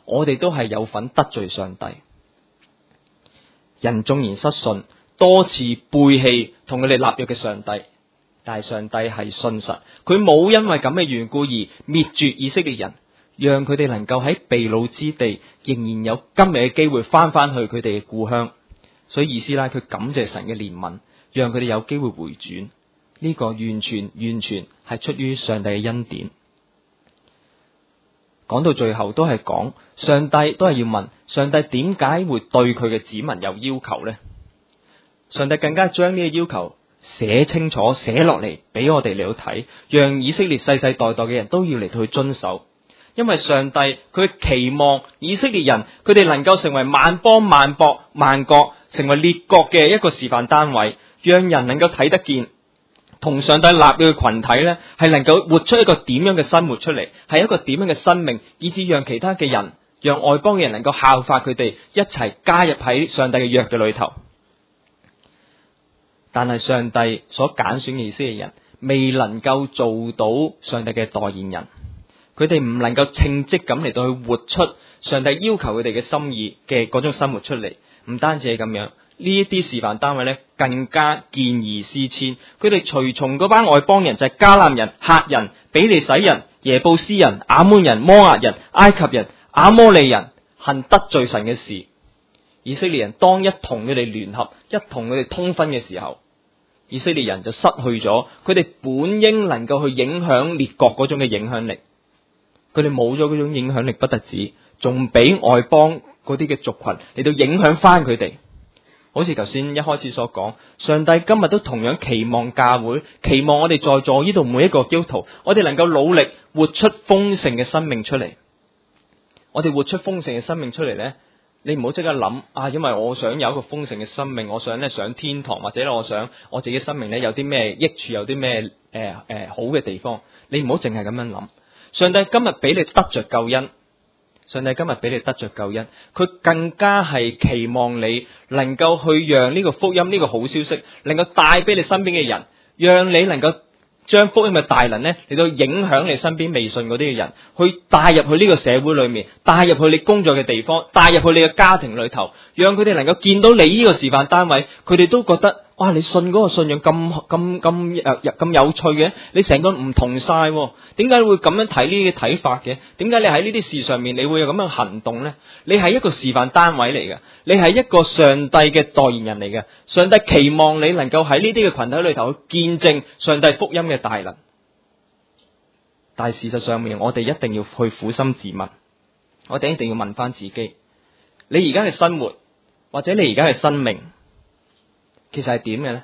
我哋都係有份得罪上帝。人縱然失信，多次背棄同佢哋立約嘅上帝，但係上帝係信實，佢冇因為咁嘅緣故而滅絕以色列人，讓佢哋能夠喺被擄之地仍然有今日嘅機會翻翻去佢哋嘅故鄉。所以以斯拉佢感謝神嘅憐憫，讓佢哋有機會回轉。呢個完全完全係出於上帝嘅恩典。講到最後都係講上帝，都係要問上帝點解會對佢嘅子民有要求呢？上帝更加將呢個要求寫清楚，寫落嚟俾我哋嚟到睇，讓以色列世世代代嘅人都要嚟到去遵守。因為上帝佢期望以色列人佢哋能夠成為萬邦萬國萬國，成為列國嘅一個示範單位，讓人能夠睇得見。同上帝立約嘅群體呢，係能夠活出一個點樣嘅生活出嚟，係一個點樣嘅生命，以至讓其他嘅人，讓外邦嘅人能夠效法佢哋，一齊加入喺上帝嘅約嘅裏頭。但係上帝所揀選嘅以色列人，未能夠做到上帝嘅代言人，佢哋唔能夠稱職咁嚟到去活出上帝要求佢哋嘅心意嘅嗰種生活出嚟。唔單止係咁樣。呢一啲示範單位咧，更加見異思遷。佢哋隨從嗰班外邦人，就係迦南人、赫人、比利洗人、耶布斯人、亞捫人、摩押人、埃及人、亞摩利人，行得罪神嘅事。以色列人當一同佢哋聯合，一同佢哋通婚嘅時候，以色列人就失去咗佢哋本應能夠去影響列國嗰種嘅影響力。佢哋冇咗嗰種影響力，不特止，仲俾外邦嗰啲嘅族群嚟到影響翻佢哋。好似頭先一開始所講，上帝今日都同樣期望教會，期望我哋在座呢度每一個基督徒，我哋能夠努力活出豐盛嘅生命出嚟。我哋活出豐盛嘅生命出嚟呢，你唔好即刻諗啊，因為我想有一個豐盛嘅生命，我想咧上天堂，或者我想我自己生命咧有啲咩益處，有啲咩誒誒好嘅地方。你唔好淨係咁樣諗。上帝今日俾你得着救恩。上帝今日俾你得着救恩，佢更加係期望你能夠去讓呢個福音，呢個好消息能夠帶俾你身邊嘅人，讓你能夠將福音嘅大能呢嚟到影響你身邊未信嗰啲嘅人，去帶入去呢個社會裏面，帶入去你工作嘅地方，帶入去你嘅家庭裏頭，讓佢哋能夠見到你呢個示範單位，佢哋都覺得哇！你信嗰個信仰咁咁咁誒咁有趣嘅，你成個唔同晒，點解你會咁樣睇呢啲睇法嘅？點解你喺呢啲事上面你會有咁樣行動呢？你係一個示範單位嚟嘅，你係一個上帝嘅代言人嚟嘅。上帝期望你能夠喺呢啲嘅群體裏頭去見證上帝福音嘅大能。但係事實上面，我哋一定要去苦心自問，我哋一定要問翻自己：你而家嘅生活，或者你而家嘅生命，其實係點嘅咧？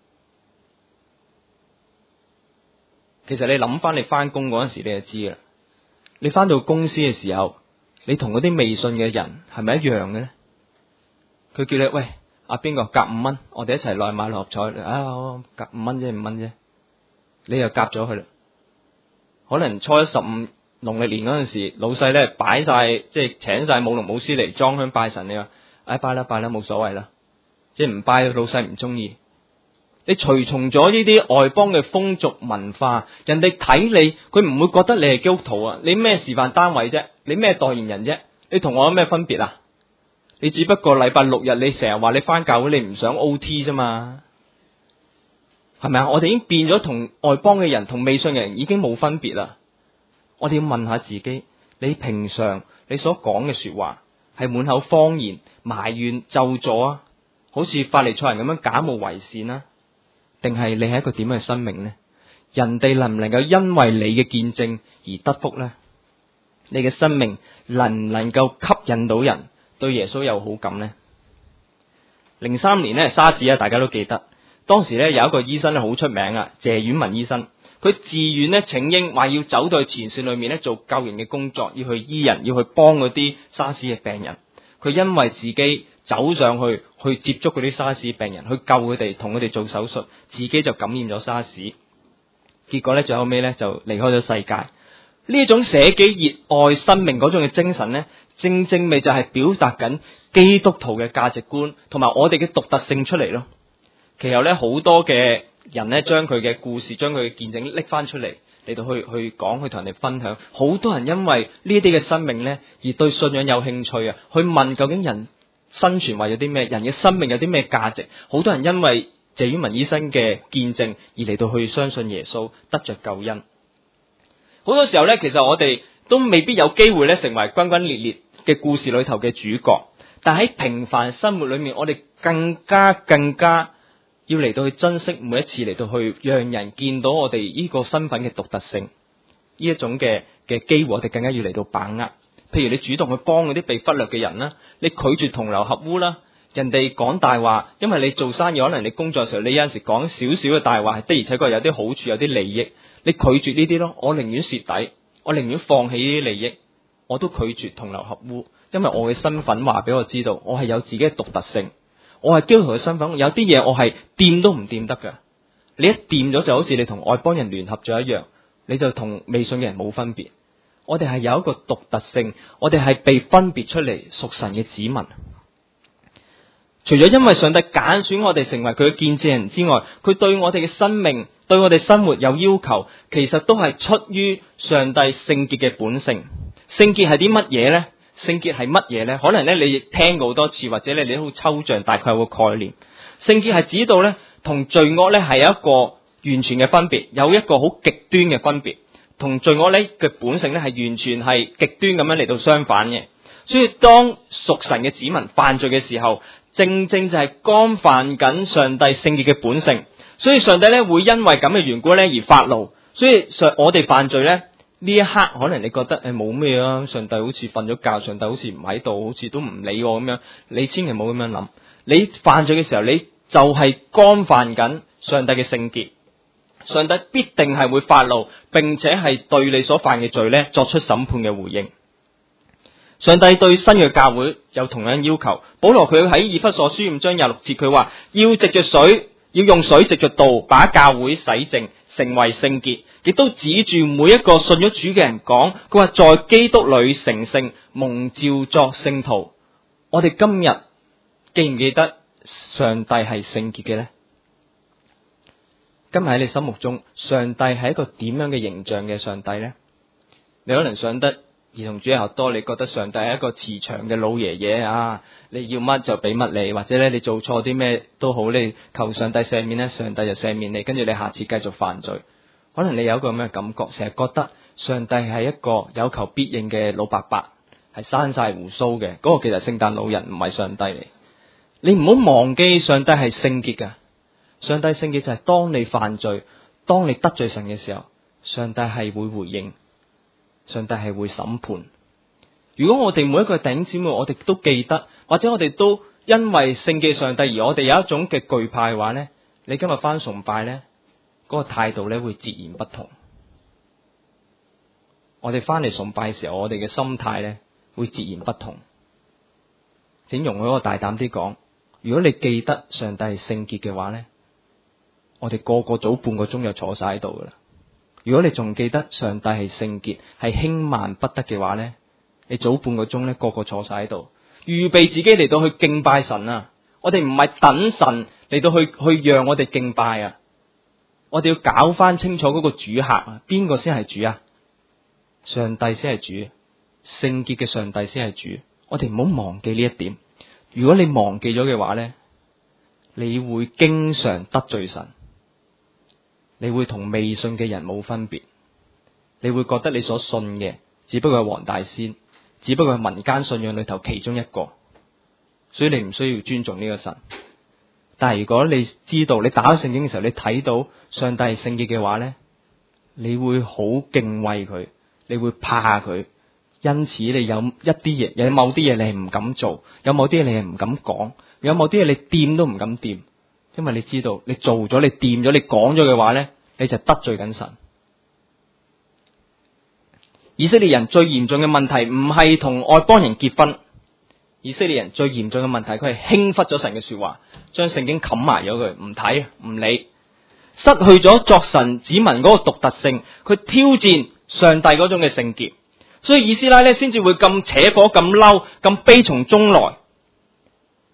其實你諗翻你翻工嗰陣時，你就知啦。你翻到公司嘅時候，你同嗰啲未信嘅人係咪一樣嘅咧？佢叫你喂，阿邊個夾五蚊，我哋一齊落去買六合彩啊！我夾五蚊啫，五蚊啫，你又夾咗佢啦。可能初一十五農曆年嗰陣時，老細咧擺晒，即係請晒舞龍舞獅嚟裝香拜神，你話唉拜啦拜啦，冇所謂啦。即係唔拜，老細唔中意。你隨從咗呢啲外邦嘅風俗文化，人哋睇你，佢唔會覺得你係基督徒啊！你咩示範單位啫？你咩代言人啫？你同我有咩分別啊？你只不過禮拜六日你成日話你返教會，你唔想 O T 啫嘛？係咪啊？我哋已經變咗同外邦嘅人，同未信嘅人已經冇分別啦。我哋要問下自己，你平常你所講嘅說話係滿口謊言、埋怨、咒詛啊？好似法利賽人咁樣假冒為善啊？定係你係一個點樣嘅生命呢？人哋能唔能夠因為你嘅見證而得福呢？你嘅生命能唔能夠吸引到人對耶穌有好感呢？零三年呢，沙士啊，大家都記得，當時呢有一個醫生咧好出名啊，謝婉文醫生，佢自願呢請纓，話要走到去前線裏面呢做救人嘅工作，要去醫人，要去幫嗰啲沙士嘅病人。佢因為自己走上去去接觸嗰啲沙士病人，去救佢哋，同佢哋做手術，自己就感染咗沙士，結果咧最後尾咧就離開咗世界。呢種捨己熱愛生命嗰種嘅精神咧，正正咪就係表達緊基督徒嘅價值觀同埋我哋嘅獨特性出嚟咯。其後咧好多嘅人咧將佢嘅故事，將佢嘅見證拎翻出嚟嚟到去去講，去同人哋分享。好多人因為呢啲嘅生命咧，而對信仰有興趣啊，去問究竟人生存為咗啲咩，人嘅生命有啲咩價值。好多人因為謝婉文醫生嘅見證而嚟到去相信耶穌，得着救恩。好多時候咧，其實我哋都未必有機會咧成為轟轟烈烈嘅故事裏頭嘅主角，但喺平凡生活裏面，我哋更加更加要嚟到去珍惜每一次嚟到去讓人見到我哋呢個身份嘅獨特性，呢一種嘅嘅機會，我哋更加要嚟到把握。譬如你主動去幫嗰啲被忽略嘅人啦，你拒絕同流合污啦，人哋講大話，因為你做生意，可能你工作嘅時候，你有陣時講少少嘅大話，的而且確有啲好處，有啲利益，你拒絕呢啲咯，我寧願蝕底，我寧願放棄呢啲利益，我都拒絕同流合污，因為我嘅身份話俾我知道，我係有自己嘅獨特性，我係基督徒嘅身份，有啲嘢我係掂都唔掂得㗎。你一掂咗就好似你同外邦人聯合咗一樣，你就同未信嘅人冇分別。我哋係有一個獨特性，我哋係被分別出嚟屬神嘅子民。除咗因為上帝揀選我哋成為佢嘅見證人之外，佢對我哋嘅生命、對我哋生活有要求，其實都係出於上帝聖潔嘅本性。聖潔係啲乜嘢呢？聖潔係乜嘢呢？可能咧你聽過好多次，或者咧你都好抽象，大概有個概念。聖潔係指到咧同罪惡咧係有一個完全嘅分別，有一個好極端嘅分別。同罪惡咧嘅本性咧係完全係極端咁樣嚟到相反嘅。所以當屬神嘅子民犯罪嘅時候，正正就係干犯緊上帝聖潔嘅本性。所以上帝咧會因為咁嘅緣故咧而發怒。所以上我哋犯罪咧呢一刻，可能你覺得誒冇咩啊，上帝好似瞓咗覺，上帝好似唔喺度，好似都唔理我咁樣。你千祈唔好咁樣諗。你犯罪嘅時候，你就係干犯緊上帝嘅聖潔。上帝必定係會發怒，並且係對你所犯嘅罪咧作出審判嘅回應。上帝對新約教會有同樣要求。保羅佢喺以弗所書五章廿六節，佢話要藉着水，要用水藉着道把教會洗淨，成為聖潔。亦都指住每一個信咗主嘅人講，佢話在基督裏成聖，蒙召作聖徒。我哋今日記唔記得上帝係聖潔嘅呢？今日喺你心目中，上帝係一個點樣嘅形象嘅上帝呢？你可能想得兒童主日學多，你覺得上帝係一個慈祥嘅老爺爺啊，你要乜就俾乜你，或者咧你做錯啲咩都好，你求上帝赦免咧，上帝就赦免你，跟住你下次繼續犯罪。可能你有一個咁嘅感覺，成日覺得上帝係一個有求必應嘅老伯伯，係生晒鬍鬚嘅，嗰、那個其實聖誕老人唔係上帝嚟。你唔好忘記上帝係聖潔㗎。上帝聖潔就係當你犯罪，當你得罪神嘅時候，上帝係會回應，上帝係會審判。如果我哋每一個弟兄姊妹，我哋都記得，或者我哋都因為聖潔上帝而我哋有一種嘅懼怕嘅話呢，你今日返崇拜呢，嗰、那個態度咧會截然不同。我哋返嚟崇拜嘅時候，我哋嘅心態咧會截然不同。請容許我大膽啲講，如果你記得上帝係聖潔嘅話呢，我哋個個早半個鐘就坐晒喺度噶啦。如果你仲記得上帝係聖潔，係輕慢不得嘅話呢，你早半個鐘咧個個坐晒喺度，預備自己嚟到去敬拜神啊！我哋唔係等神嚟到去去讓我哋敬拜啊！我哋要搞翻清楚嗰個主客啊，邊個先係主啊？上帝先係主，聖潔嘅上帝先係主。我哋唔好忘記呢一點。如果你忘記咗嘅話呢，你會經常得罪神。你會同未信嘅人冇分別，你會覺得你所信嘅只不過係黃大仙，只不過係民間信仰裏頭其中一個，所以你唔需要尊重呢個神。但係如果你知道，你打開聖經嘅時候，你睇到上帝係聖潔嘅話呢，你會好敬畏佢，你會怕佢，因此你有一啲嘢，有某啲嘢你係唔敢做，有某啲嘢你係唔敢講，有某啲嘢你掂都唔敢掂。因為你知道，你做咗，你掂咗，你講咗嘅話呢，你就得罪緊神。以色列人最嚴重嘅問題唔係同外邦人結婚，以色列人最嚴重嘅問題，佢係輕忽咗神嘅說話，將聖經冚埋咗佢，唔睇唔理，失去咗作神子民嗰個獨特性，佢挑戰上帝嗰種嘅聖潔，所以以斯拉咧先至會咁扯火、咁嬲、咁悲從中來。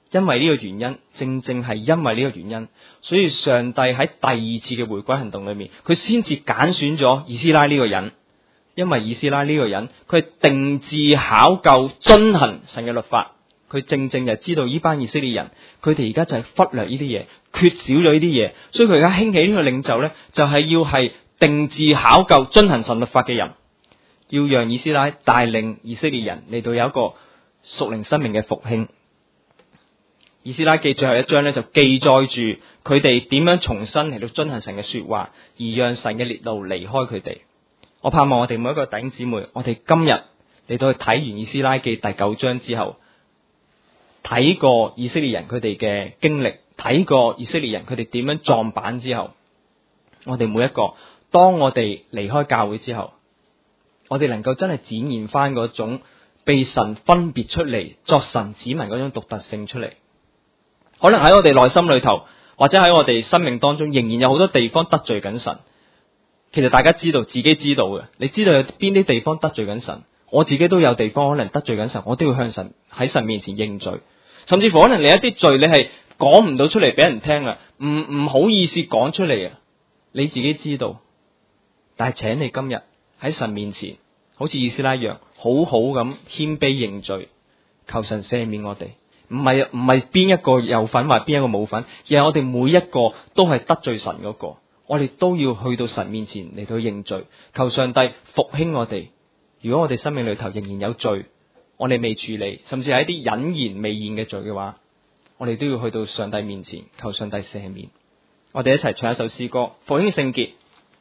因為呢個原因，正正係因為呢個原因，所以上帝喺第二次嘅回歸行動裏面，佢先至揀選咗以斯拉呢個人。因為以斯拉呢個人，佢係定志考究遵行神嘅律法，佢正正就知道呢班以色列人，佢哋而家就係忽略呢啲嘢，缺少咗呢啲嘢，所以佢而家興起呢個領袖呢，就係要係定志考究遵行神律法嘅人，要讓以斯拉帶領以色列人嚟到有一個屬靈生命嘅復興。以斯拉記最後一章呢，就記載住佢哋點樣重新嚟到遵行神嘅說話，而讓神嘅烈怒離開佢哋。我盼望我哋每一個弟兄姊妹，我哋今日嚟到去睇完以斯拉記第九章之後，睇過以色列人佢哋嘅經歷，睇過以色列人佢哋點樣撞板之後，我哋每一個，當我哋離開教會之後，我哋能夠真係展現翻嗰種被神分別出嚟作神子民嗰種獨特性出嚟。可能喺我哋內心裏頭，或者喺我哋生命當中，仍然有好多地方得罪緊神。其實大家知道，自己知道嘅，你知道有邊啲地方得罪緊神，我自己都有地方可能得罪緊神，我都要向神喺神面前認罪，甚至乎可能你一啲罪你係講唔到出嚟俾人聽啊，唔唔好意思講出嚟啊，你自己知道，但係請你今日喺神面前，好似以斯拉一樣，好好咁謙卑認罪，求神赦免我哋。唔係唔係邊一個有份或邊一個冇份，而係我哋每一個都係得罪神嗰個。我哋都要去到神面前嚟到認罪，求上帝復興我哋。如果我哋生命裏頭仍然有罪，我哋未處理，甚至係一啲隱然未現嘅罪嘅話，我哋都要去到上帝面前，求上帝赦免。我哋一齊唱一首詩歌，復興聖潔。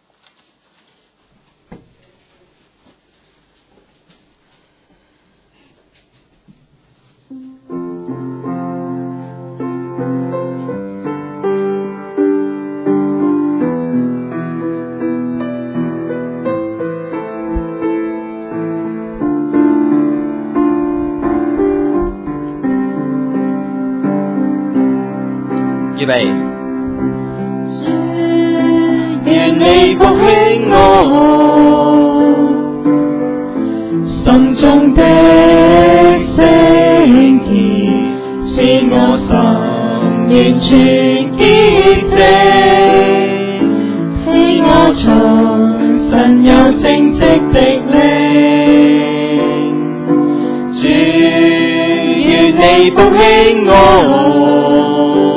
預備， 願你復興我心中的聖潔，使我心完全潔淨，使我從神有正直的靈。主，願你復興我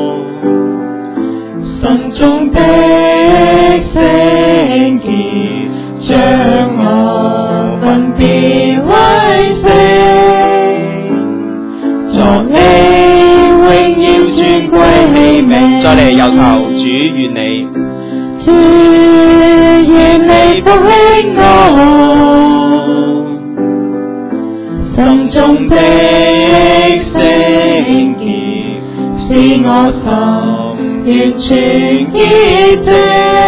心中的聖潔，將我分別為聖，作你榮耀尊貴器皿。 再嚟由頭，主願你， 主願你復興我心中的聖潔，使我心完全潔淨，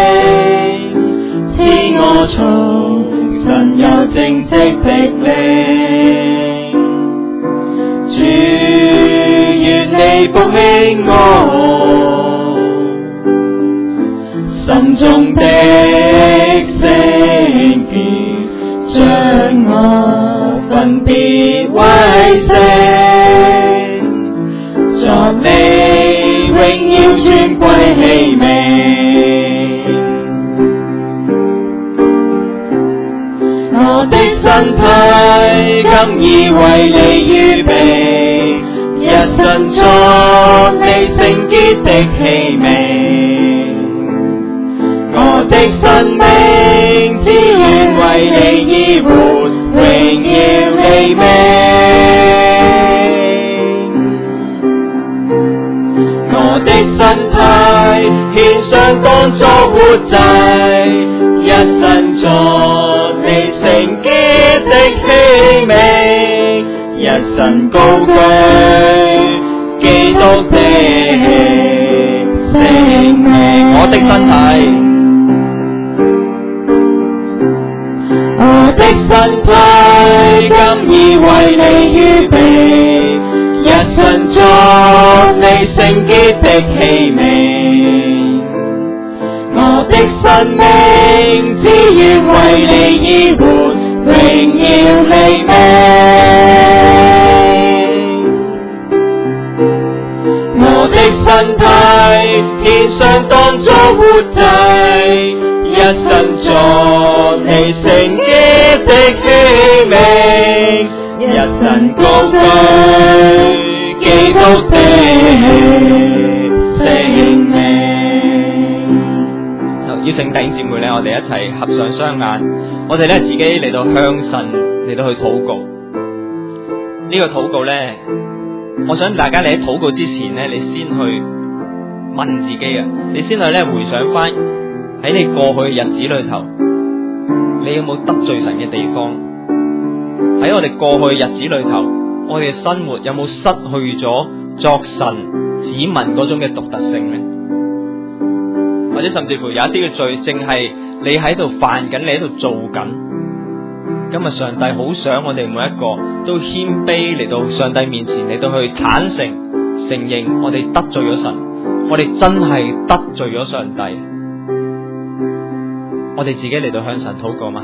使我從神有正直的靈。主，願你復興我心中的聖潔，將我分別為聖，作你榮耀尊貴器皿。我的身體今已為你預備，一生作你聖潔的器皿。我的生命只願為你而活，榮耀你名。我的身體獻上當作活祭，一生作你聖潔的器皿，一生高舉基督的聖名。 我的身體， 我的身體今已為你預備，一生作你聖潔的器皿。我的生命只願為你而活，榮耀你名。 身體獻上當作活祭，一生作你聖潔的器皿，一生高舉基督的聖名。 邀請弟兄姊妹咧，我哋一齊合上雙眼，我哋咧自己嚟到向神嚟到去禱告。呢個禱告咧，我想大家你喺禱告之前咧，你先去問自己啊，你先去咧回想翻喺你過去嘅日子裏頭，你有冇得罪神嘅地方？喺我哋過去嘅日子裏頭，我哋嘅生活有冇失去咗作神子民嗰種嘅獨特性咧？或者甚至乎有一啲嘅罪，正係你喺度犯緊，你喺度做緊。今日上帝好想我哋每一個都謙卑嚟到上帝面前，嚟到去坦誠承認我哋得罪咗神，我哋真係得罪咗上帝。我哋自己嚟到向神禱告嘛。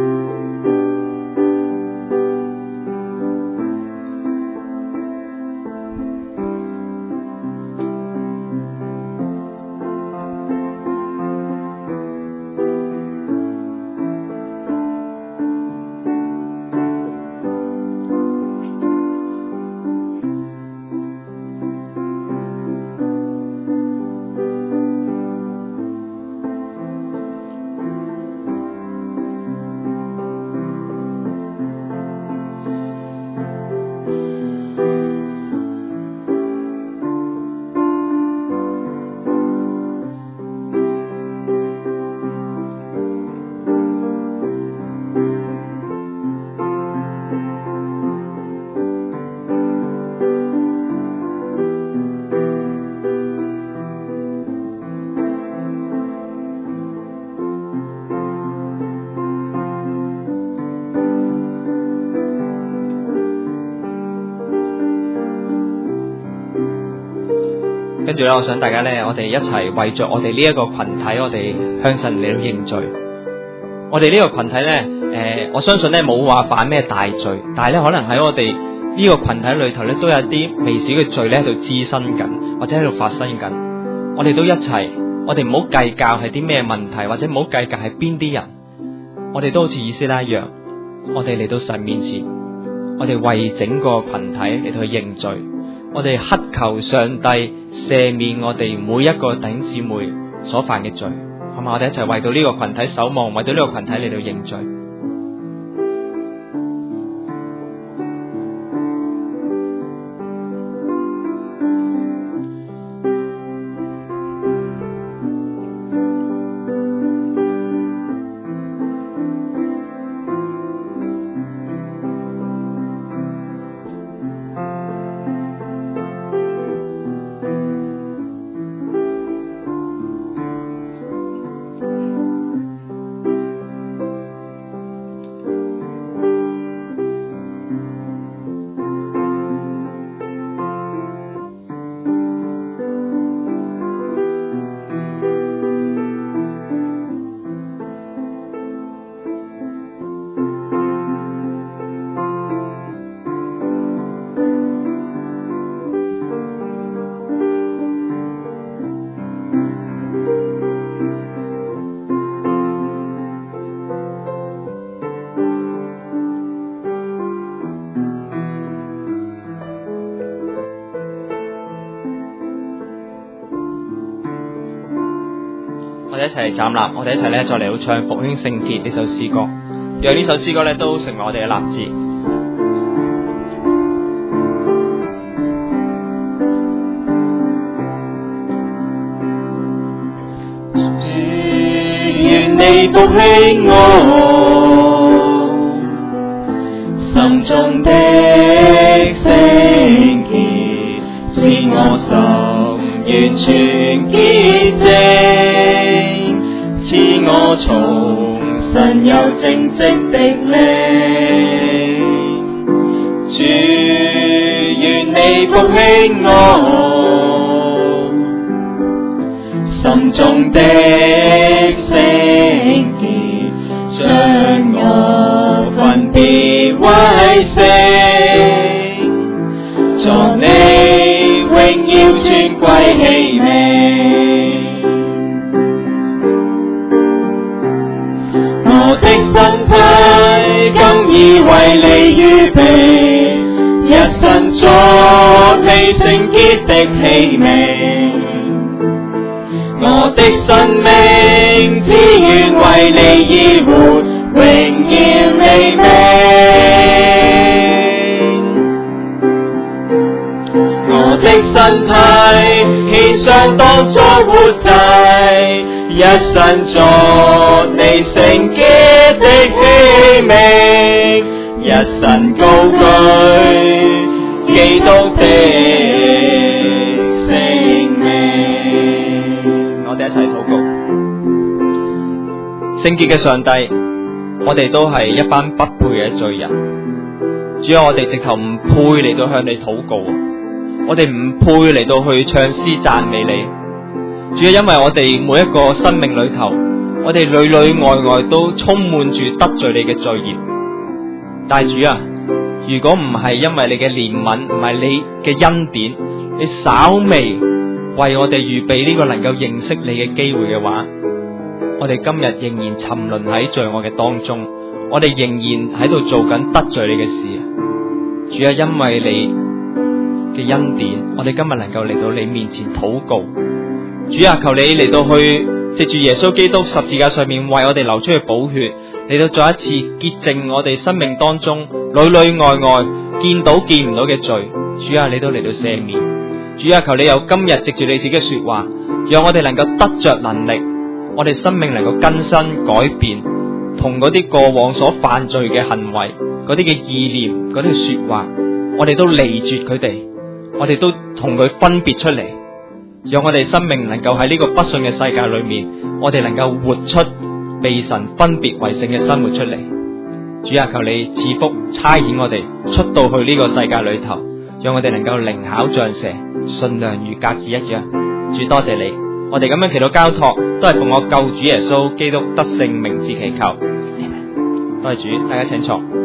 跟住咧，我想大家咧，我哋一齊為着我哋呢一個群體，我哋向神嚟到認罪。我哋呢個群體咧，誒、呃，我相信咧冇話犯咩大罪，但係咧可能喺我哋呢個群體裏頭咧，都有啲微小嘅罪咧喺度滋生緊，或者喺度發生緊。我哋都一齊，我哋唔好計較係啲咩問題，或者唔好計較係邊啲人。我哋都好似以斯拉一樣，我哋嚟到神面前，我哋為整個群體嚟到去認罪。我哋乞求上帝赦免我哋每一個弟兄姊妹所犯嘅罪，好嘛？我哋一齊為到呢個群體守望，為到呢個群體嚟到認罪。我哋一齊站立，我哋一齊咧再嚟到唱復興聖潔呢首詩歌，讓呢首詩歌咧都成為我哋嘅立志。 願你復興我心中的聖潔，使我心完全潔淨。賜我重新有正直的靈，主願你復興我心中的聖潔，將我分別為聖，作你榮耀尊貴喜的身體今已為你預備，一生作你聖潔的器皿。我的生命只願為你而活，榮耀你名。我的身體獻上當作活祭，一生作你聖潔的器皿，一生高舉基督的聖名。 我哋一齊禱告。聖潔嘅上帝，我哋都係一班不配嘅罪人，主啊，我哋直頭唔配嚟到向你禱告，我哋唔配嚟到去唱詩讚美你，主啊，因為我哋每一個生命裏頭，我哋裏裏外外都充滿住得罪你嘅罪孽。但係主啊，如果唔係因為你嘅憐憫，唔係你嘅恩典，你稍微為我哋預備呢個能夠認識你嘅機會嘅話，我哋今日仍然沉淪喺罪惡嘅當中，我哋仍然喺度做緊得罪你嘅事。主啊，因為你嘅恩典，我哋今日能夠嚟到你面前禱告。主啊，求你嚟到去藉住耶穌基督十字架上面為我哋流出去寶血，嚟到再一次潔淨我哋生命當中裏裏外外見到見唔到嘅罪。主啊，你都嚟到赦免。主啊，求你有今日藉住你自己嘅說話，讓我哋能夠得着能力，我哋生命能夠更新改變，同嗰啲過往所犯罪嘅行為，嗰啲嘅意念，嗰啲嘅說話，我哋都離絕佢哋，我哋都同佢分別出嚟，讓我哋生命能夠喺呢個不信嘅世界裏面，我哋能夠活出被神分別為聖嘅生活出嚟。主啊，求你賜福差遣我哋出到去呢個世界裏頭，讓我哋能夠靈巧像蛇，順良如鴿子一樣。主，多謝你，我哋咁樣祈禱交託，都係奉我救主耶穌基督得勝名字祈求。多謝主，大家請坐。